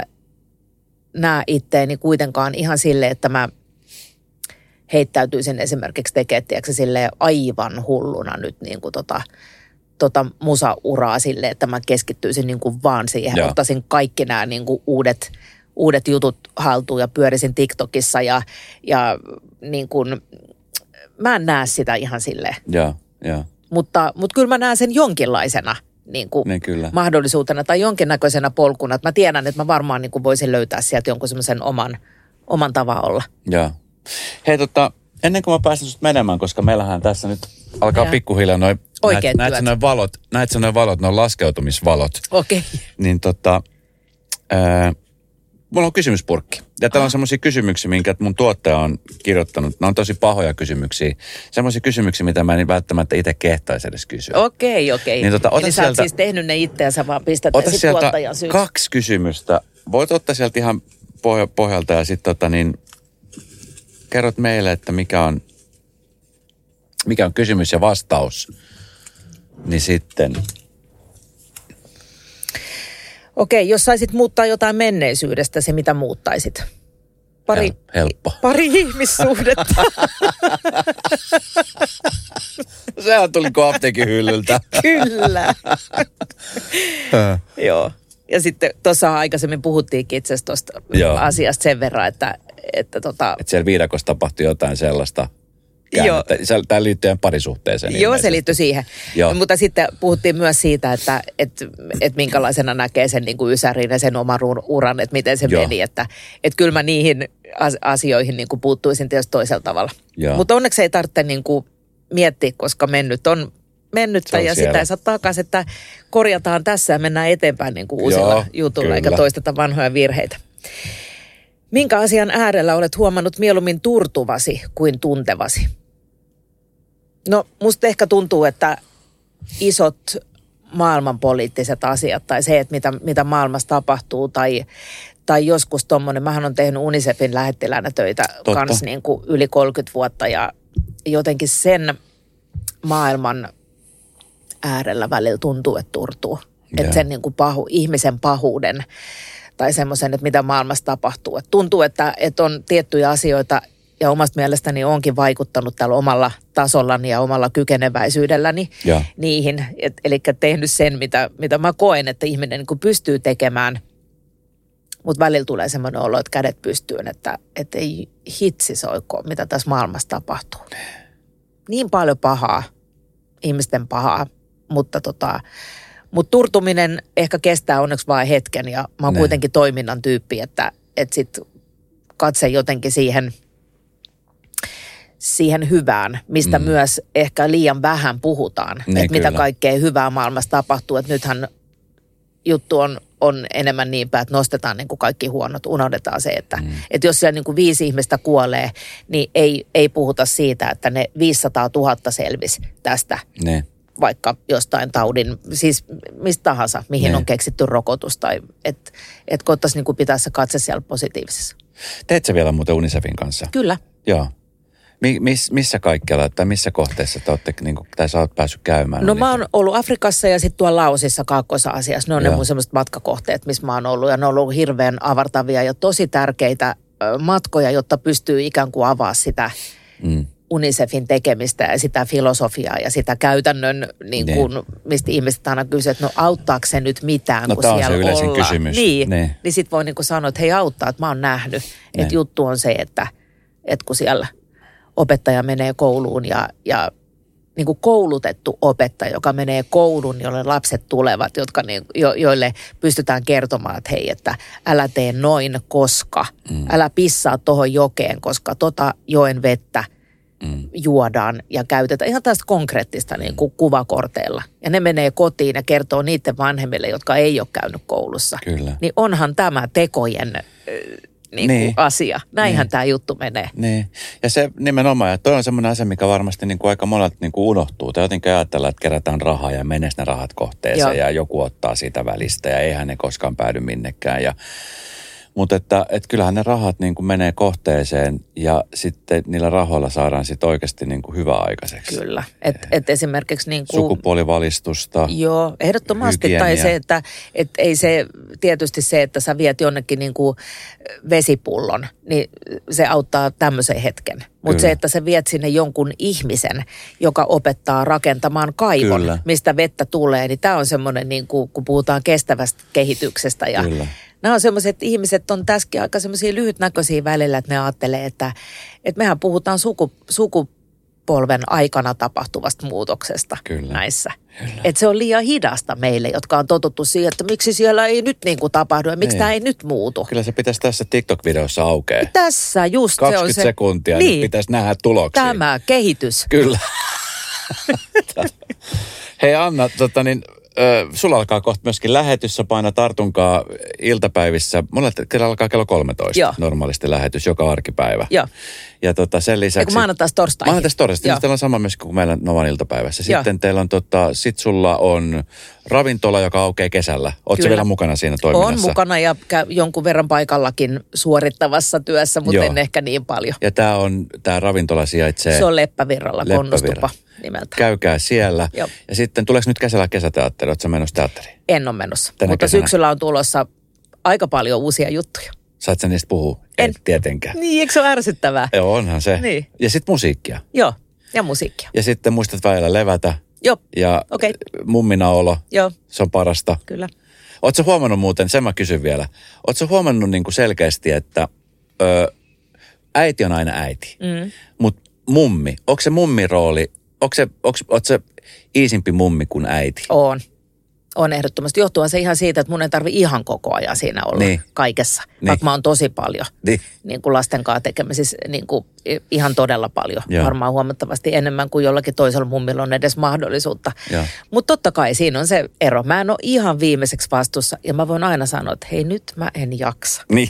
näe itteeni kuitenkaan ihan silleen, että mä heittäytyisin esimerkiksi tekemään, tiedätkö, silleen aivan hulluna nyt niin kuin tota... tota musauraa silleen, että mä keskittyisin niin kuin vaan siihen. Ja. Ottaisin kaikki nämä niin kuin uudet, uudet jutut haltuun ja pyörisin TikTokissa ja, ja niin kuin, mä en näe sitä ihan silleen. Ja, ja. Mutta, mutta kyllä mä näen sen jonkinlaisena niin kuin niin kyllä. mahdollisuutena tai jonkinnäköisenä polkuna. Että mä tiedän, että mä varmaan niin kuin voisin löytää sieltä jonkun semmoisen oman, oman tavan olla. Joo. Hei tota, ennen kuin mä päästän sut menemään, koska meillähän tässä nyt alkaa ja. pikkuhiljaa noin, Oikein näet, näet noin valot, näet sä noin valot, noin laskeutumisvalot. Okei. Okay. Niin tota, ää, mulla on kysymyspurkki. Ja täällä on semmoisia kysymyksiä, minkä mun tuottaja on kirjoittanut. Ne on tosi pahoja kysymyksiä. Semmoisia kysymyksiä, mitä mä en välttämättä itse kehtaisi edes kysyä. Okei, okei. Niin tota, Eli sä sieltä, oot siis tehnyt ne itseänsä, vaan pistät ota sit sieltä tuottajan syyt. kaksi kysymystä. Voit ottaa sieltä ihan pohja, pohjalta ja sitten tota niin, kerrot meille, että mikä on, mikä on kysymys ja vastaus. Niin sitten... Okei, jos saisit muuttaa jotain menneisyydestä, se mitä muuttaisit? Pari, Hel- helppo. Pari ihmissuhdetta. Sehän tuli kuin apteekin hyllyltä. Kyllä. Joo. Ja sitten tuossa aikaisemmin puhuttiinkin itse asiassa tuosta asiasta sen verran, että... Että tota... Et siellä viidakossa tapahtui jotain sellaista käännettä. Tämä liittyy parisuhteeseen. Joo, ilmeisesti. Se liittyy siihen. Joo. Mutta sitten puhuttiin myös siitä, että et, et minkälaisena näkee sen niin kuin ysärin ja sen oman uran, että miten se Joo. meni. Että et kyllä mä niihin asioihin niin kuin puuttuisin tietysti toisella tavalla. Mutta onneksi ei tarvitse niin kuin miettiä, koska mennyt on mennyttä ja siellä. Sitä ei saa takaisin, että korjataan tässä ja mennään eteenpäin niin kuin uusilla Joo, jutuilla, kyllä. Eikä toisteta vanhoja virheitä. Minkä asian äärellä olet huomannut mieluummin turtuvasi kuin tuntevasi? No, musta ehkä tuntuu, että isot maailmanpoliittiset asiat tai se, että mitä, mitä maailmassa tapahtuu tai, tai joskus tommoinen, mähän on tehnyt UNICEFin lähettiläänä töitä kanssa niin kuin yli kolmekymmentä vuotta ja jotenkin sen maailman äärellä välillä tuntuu, että turtuu. Yeah. Että sen niin kuin pahu, ihmisen pahuuden tai semmoisen, että mitä maailmassa tapahtuu. Et tuntuu, että, että on tiettyjä asioita ja omasta mielestäni onkin vaikuttanut tällä omalla tasollani ja omalla kykeneväisyydelläni ja. Niihin. Et, eli tehnyt sen, mitä, mitä mä koen, että ihminen niin kuin pystyy tekemään, mutta välillä tulee semmoinen olo, että kädet pystyyn, että, että ei hitsi soiko, mitä tässä maailmassa tapahtuu. Niin paljon pahaa, ihmisten pahaa, mutta tota... Mutta turtuminen ehkä kestää onneksi vain hetken ja mä oon ne. Kuitenkin toiminnan tyyppi, että, että sit katse jotenkin siihen, siihen hyvään, mistä mm. myös ehkä liian vähän puhutaan. Että mitä kaikkea hyvää maailmassa tapahtuu. Että nythän juttu on, on enemmän niin päin, että nostetaan niin kuin kaikki huonot, unohdetaan se, että, mm. että jos siellä niin kuin viisi ihmistä kuolee, niin ei, ei puhuta siitä, että ne viisisataatuhatta selvisi tästä. Ne. Vaikka jostain taudin, siis mistä tahansa, mihin ne. On keksitty rokotus tai että et koettaisiin niin pitää se katse siellä positiivisessa. Teet sä vielä muuten UNICEFin kanssa? Kyllä. Joo. Mi- miss, missä kaikkialla tai missä kohteessa te olette, niin kuin, tai sä oot päässyt käymään? No UNICEF? Mä oon ollut Afrikassa ja sitten tuolla Laosissa, Kaakkois-Aasiassa. Ne on Joo. ne mun semmoiset matkakohteet, missä mä oon ollut ja ne on ollut hirveän avartavia ja tosi tärkeitä matkoja, jotta pystyy ikään kuin avaa sitä mm. UNICEFin tekemistä ja sitä filosofiaa ja sitä käytännön, niin kuin, mistä ihmiset aina kysyvät, että no auttaako se nyt mitään, no, kun siellä ollaan. No tämä on se ollaan. yleisin kysymys. Niin, niin. niin sitten voi niin kuin sanoa, että hei auttaa, että mä oon nähnyt. Ne. Että juttu on se, että, että kun siellä opettaja menee kouluun ja, ja niin kuin koulutettu opettaja, joka menee kouluun, jolle lapset tulevat, jotka niin, jo, joille pystytään kertomaan, että hei, että älä tee noin, koska, mm. älä pissaa tohon jokeen, koska tota joen vettä Mm. juodaan ja käytetään ihan tästä konkreettista niin kuin kuvakorteilla. Ja ne menee kotiin ja kertoo niiden vanhemmille, jotka ei ole käynyt koulussa. Kyllä. Niin onhan tämä tekojen äh, niin niin. asia. Näinhän niin. Tämä juttu menee. Niin. Ja se nimenomaan, ja toi on semmoinen asia, mikä varmasti niin kuin aika monelta niin kuin unohtuu. Tai jotenkin ajatellaan, että kerätään rahaa ja menee ne rahat kohteeseen Joo. ja joku ottaa siitä välistä ja eihän ne koskaan päädy minnekään. Ja mutta että, että kyllähän ne rahat niin kuin menee kohteeseen ja sitten niillä rahoilla saadaan sitten oikeasti niin kuin hyvää aikaiseksi. Kyllä. Että et esimerkiksi niin kuin sukupuolivalistusta. Joo, ehdottomasti. Hygienia. Tai se, että et ei se tietysti se, että sä viet jonnekin niin kuin vesipullon, niin se auttaa tämmöisen hetken. Mutta se, että sä viet sinne jonkun ihmisen, joka opettaa rakentamaan kaivon, Kyllä. mistä vettä tulee, niin tämä on semmoinen, niin kuin, kun puhutaan kestävästä kehityksestä ja Kyllä. nämä on semmoiset, ihmiset on tässäkin aika semmoisia lyhytnäköisiä välillä, että ne ajattelee, että, että mehän puhutaan suku, suku, sukupolven aikana tapahtuvasta muutoksesta Kyllä. näissä. Että se on liian hidasta meille, jotka on totuttu siihen, että miksi siellä ei nyt niin kuin tapahdu ja miksi Niin. tämä ei nyt muutu. Kyllä se pitäisi tässä TikTok-videossa aukeaa. Tässä just se on kaksikymmentä se. sekuntia, niin. niin pitäisi nähdä tuloksia. Tämä kehitys. Kyllä. Hei Anna, tota niin, ö, sulla alkaa kohta myöskin lähetys, sä painat Tartunkaa iltapäivissä. Mulla kello alkaa kello kolmetoista Joo. normaalisti lähetys joka arkipäivä. Joo. Ja tota sen lisäksi... Eiku maanantaista torstaihin. Maanantaista torstaihin. Joo. Teillä on sama myös kuin meillä Novan iltapäivässä. Joo. Sitten teillä on tota, sit sulla on ravintola, joka aukeaa kesällä. Ootko sä vielä mukana siinä toiminnassa? On mukana ja käy jonkun verran paikallakin suorittavassa työssä, mutta Joo. en ehkä niin paljon. Ja tää on, tää ravintola sijaitsee... Se on Leppävirralla, Leppävirra. Konnostupa nimeltä. Käykää siellä. Joo. Ja sitten tuleeko nyt kesällä kesäteatteri? Ootko sä menossa teatteriin? En ole menossa, Tänä mutta kesänä. syksyllä on tulossa aika paljon uusia juttuja. Saat sä niistä puhua? En. Ei tietenkään. Niin, eikö se ole ärsyttävää? Joo, onhan se. Niin. Ja sitten musiikkia. Joo, ja musiikkia. Ja sitten muistat välillä levätä. Joo, Ja Okei. mummina-olo, joo, se on parasta. kyllä. Ootko sä huomannut muuten, sen mä kysyn vielä. Ootko sä huomannut niin kuin selkeästi, että ö, äiti on aina äiti. Mm. Mutta mummi, onko se mummin rooli, onko se, onko, onko se iisimpi mummi kuin äiti? On. On ehdottomasti. Johtuuhan se ihan siitä, että mun ei tarvi ihan koko ajan siinä olla Niin. kaikessa. Niin. Vaikka mä oon tosi paljon Niin. niin kuin lasten kanssa tekemisissä niin kuin ihan todella paljon. Joo. Varmaan huomattavasti enemmän kuin jollakin toisella mummilla on edes mahdollisuutta. Joo. Mutta totta kai siinä on se ero. Mä en ole ihan viimeiseksi vastuussa ja mä voin aina sanoa, että hei nyt mä en jaksa. Niin,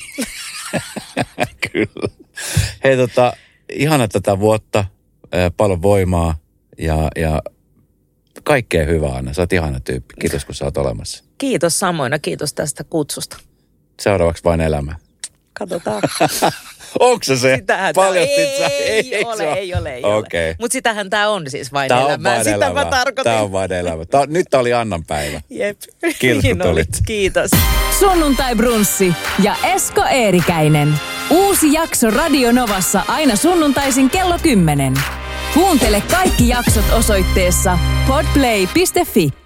kyllä. Hei tota, ihana tätä vuotta, ää, paljon voimaa ja, ja kaikkea hyvää Anna. Sä oot ihana tyyppi. Kiitos kun sä oot olemassa. Kiitos samoina, kiitos tästä kutsusta. Seuraavaksi vain elämä. Katsotaan. Onko se se? Sitähän Paljastit ei, sä? ei, ole, se ei ole, ei Okei. ole. Mutta sitähän tämä on siis vain Tää on elämää. vain Sitä elämää. mä tarkoitin. Tää on vain elämä. Tää, nyt tää oli Annan päivä. Jep. Kiitos, kun Niin oli. tulit. Kiitos. Sunnuntai Brunssi ja Esko Eerikäinen. Uusi jakso Radio Novassa aina sunnuntaisin kello kymmenen. Kuuntele kaikki jaksot osoitteessa podplay piste fi.